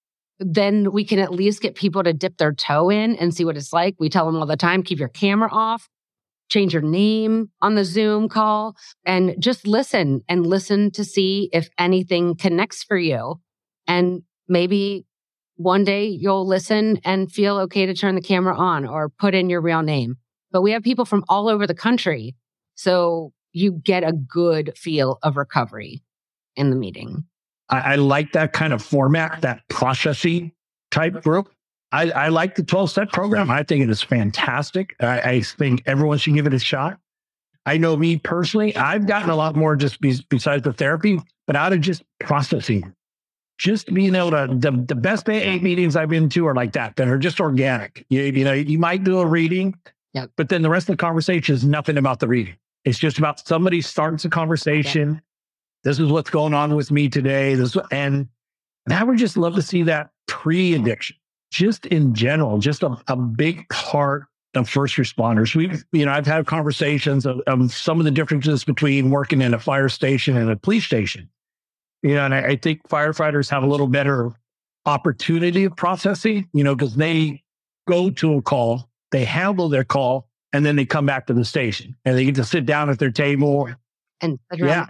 then we can at least get people to dip their toe in and see what it's like. We tell them all the time, keep your camera off, change your name on the Zoom call, and just listen to see if anything connects for you. And maybe one day you'll listen and feel okay to turn the camera on or put in your real name. But we have people from all over the country. So you get a good feel of recovery in the meeting. I like that kind of format, that processing type group. I like the 12-step program. I think it is fantastic. I think everyone should give it a shot. I know me personally, I've gotten a lot more just besides the therapy, but out of just processing. Just being able to, the best AA meetings I've been to are like that are just organic. You might do a reading, but then the rest of the conversation is nothing about the reading. It's just about somebody starts a conversation. Yep. This is what's going on with me today. And And I would just love to see that pre-addiction, just in general, just a big part of first responders. I've had conversations of some of the differences between working in a fire station and a police station. And I think firefighters have a little better opportunity of processing, because they go to a call, they handle their call, and then they come back to the station and they get to sit down at their table. And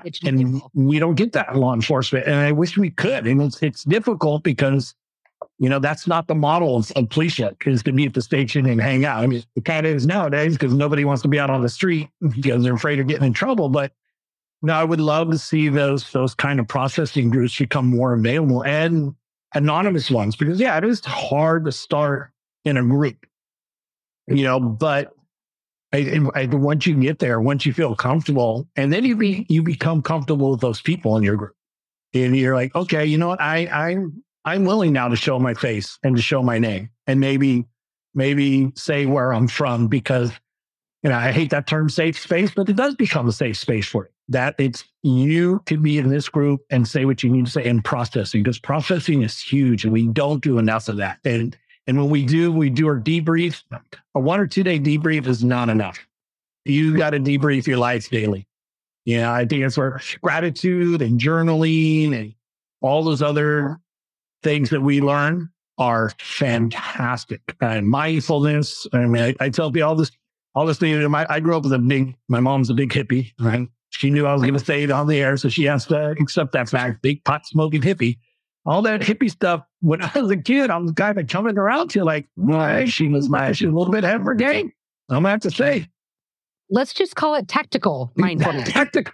we don't get that in law enforcement. And I wish we could. And it's difficult because, that's not the model of police yet, is to be at the station and hang out. I mean, it kind of is nowadays because nobody wants to be out on the street because they're afraid of getting in trouble. But no, I would love to see those kind of processing groups become more available, and anonymous ones, because it is hard to start in a group, but once you get there, once you feel comfortable, and then you become comfortable with those people in your group, and you're like, okay, you know what, I'm willing now to show my face and to show my name, and maybe say where I'm from, because I hate that term safe space, but it does become a safe space for you. That it's you can be in this group and say what you need to say, and processing, because processing is huge, and we don't do enough of that. And when we do our debrief. A 1 or 2 day debrief is not enough. You got to debrief your life daily. I think it's where gratitude and journaling and all those other things that we learn are fantastic. And mindfulness. I mean, I tell people all this thing. I grew up with my mom's a big hippie, right? She knew I was going to say it on the air, so she has to accept that fact. Big pot smoking hippie. All that hippie stuff, when I was a kid, I'm the guy that coming around to like, she was a little bit ahead of her game. I'm going to have to say. Let's just call it tactical mindfulness. Tactical.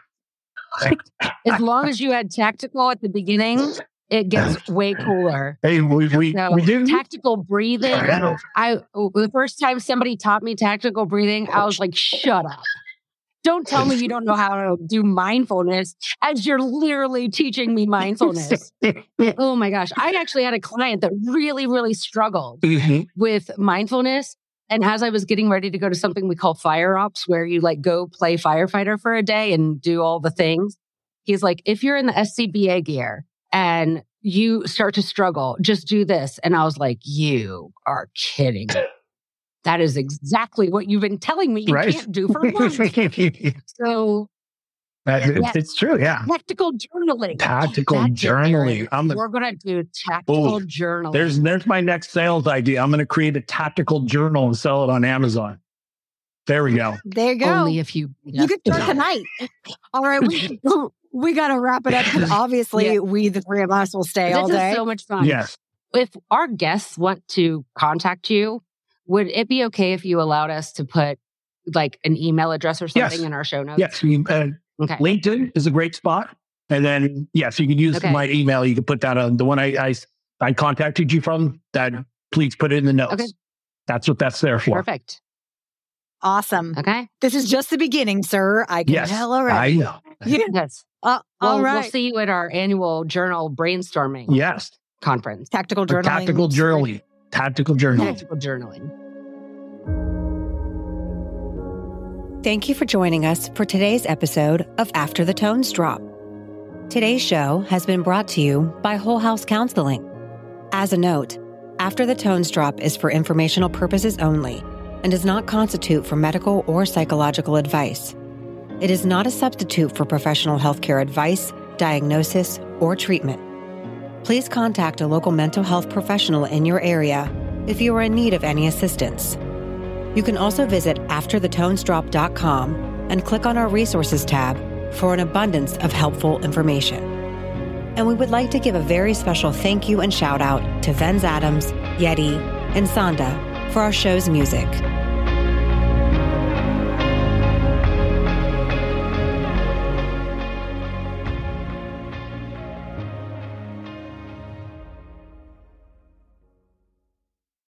As long as you had tactical at the beginning, it gets way cooler. Hey, we do tactical breathing. The first time somebody taught me tactical breathing, I was like, shut up. Don't tell me you don't know how to do mindfulness as you're literally teaching me mindfulness. Oh my gosh. I actually had a client that really, really struggled with mindfulness. And as I was getting ready to go to something we call fire ops, where you like go play firefighter for a day and do all the things, he's like, if you're in the SCBA gear and you start to struggle, just do this. And I was like, you are kidding me. That is exactly what you've been telling me you can't do for months. So it's true, yeah. Tactical journaling. Journaling. We're going to do tactical journaling. There's my next sales idea. I'm going to create a tactical journal and sell it on Amazon. There we go. There you go. Only if you can start tonight. All right, we got to wrap it up, because obviously we, the three of us, will stay all day. This is so much fun. Yes. If our guests want to contact you, would it be okay if you allowed us to put like an email address or something in our show notes? Yes. Okay. LinkedIn is a great spot. And then, you can use my email. You can put that on the one I contacted you from. That please put it in the notes. Okay. That's what that's there for. Perfect. Awesome. Okay. This is just the beginning, sir. I can tell already. I know. Yes. All right. We'll see you at our annual journal brainstorming. Yes. Conference. Tactical journaling. Tactical journaling. Tactical journaling. Thank you for joining us for today's episode of After the Tones Drop. Today's show has been brought to you by Whole House Counseling. As a note, After the Tones Drop is for informational purposes only and does not constitute for medical or psychological advice. It is not a substitute for professional healthcare advice, diagnosis, or treatment. Please contact a local mental health professional in your area if you are in need of any assistance. You can also visit afterthetonesdrop.com and click on our resources tab for an abundance of helpful information. And we would like to give a very special thank you and shout out to Venz Adams, Yeti, and Sonda for our show's music.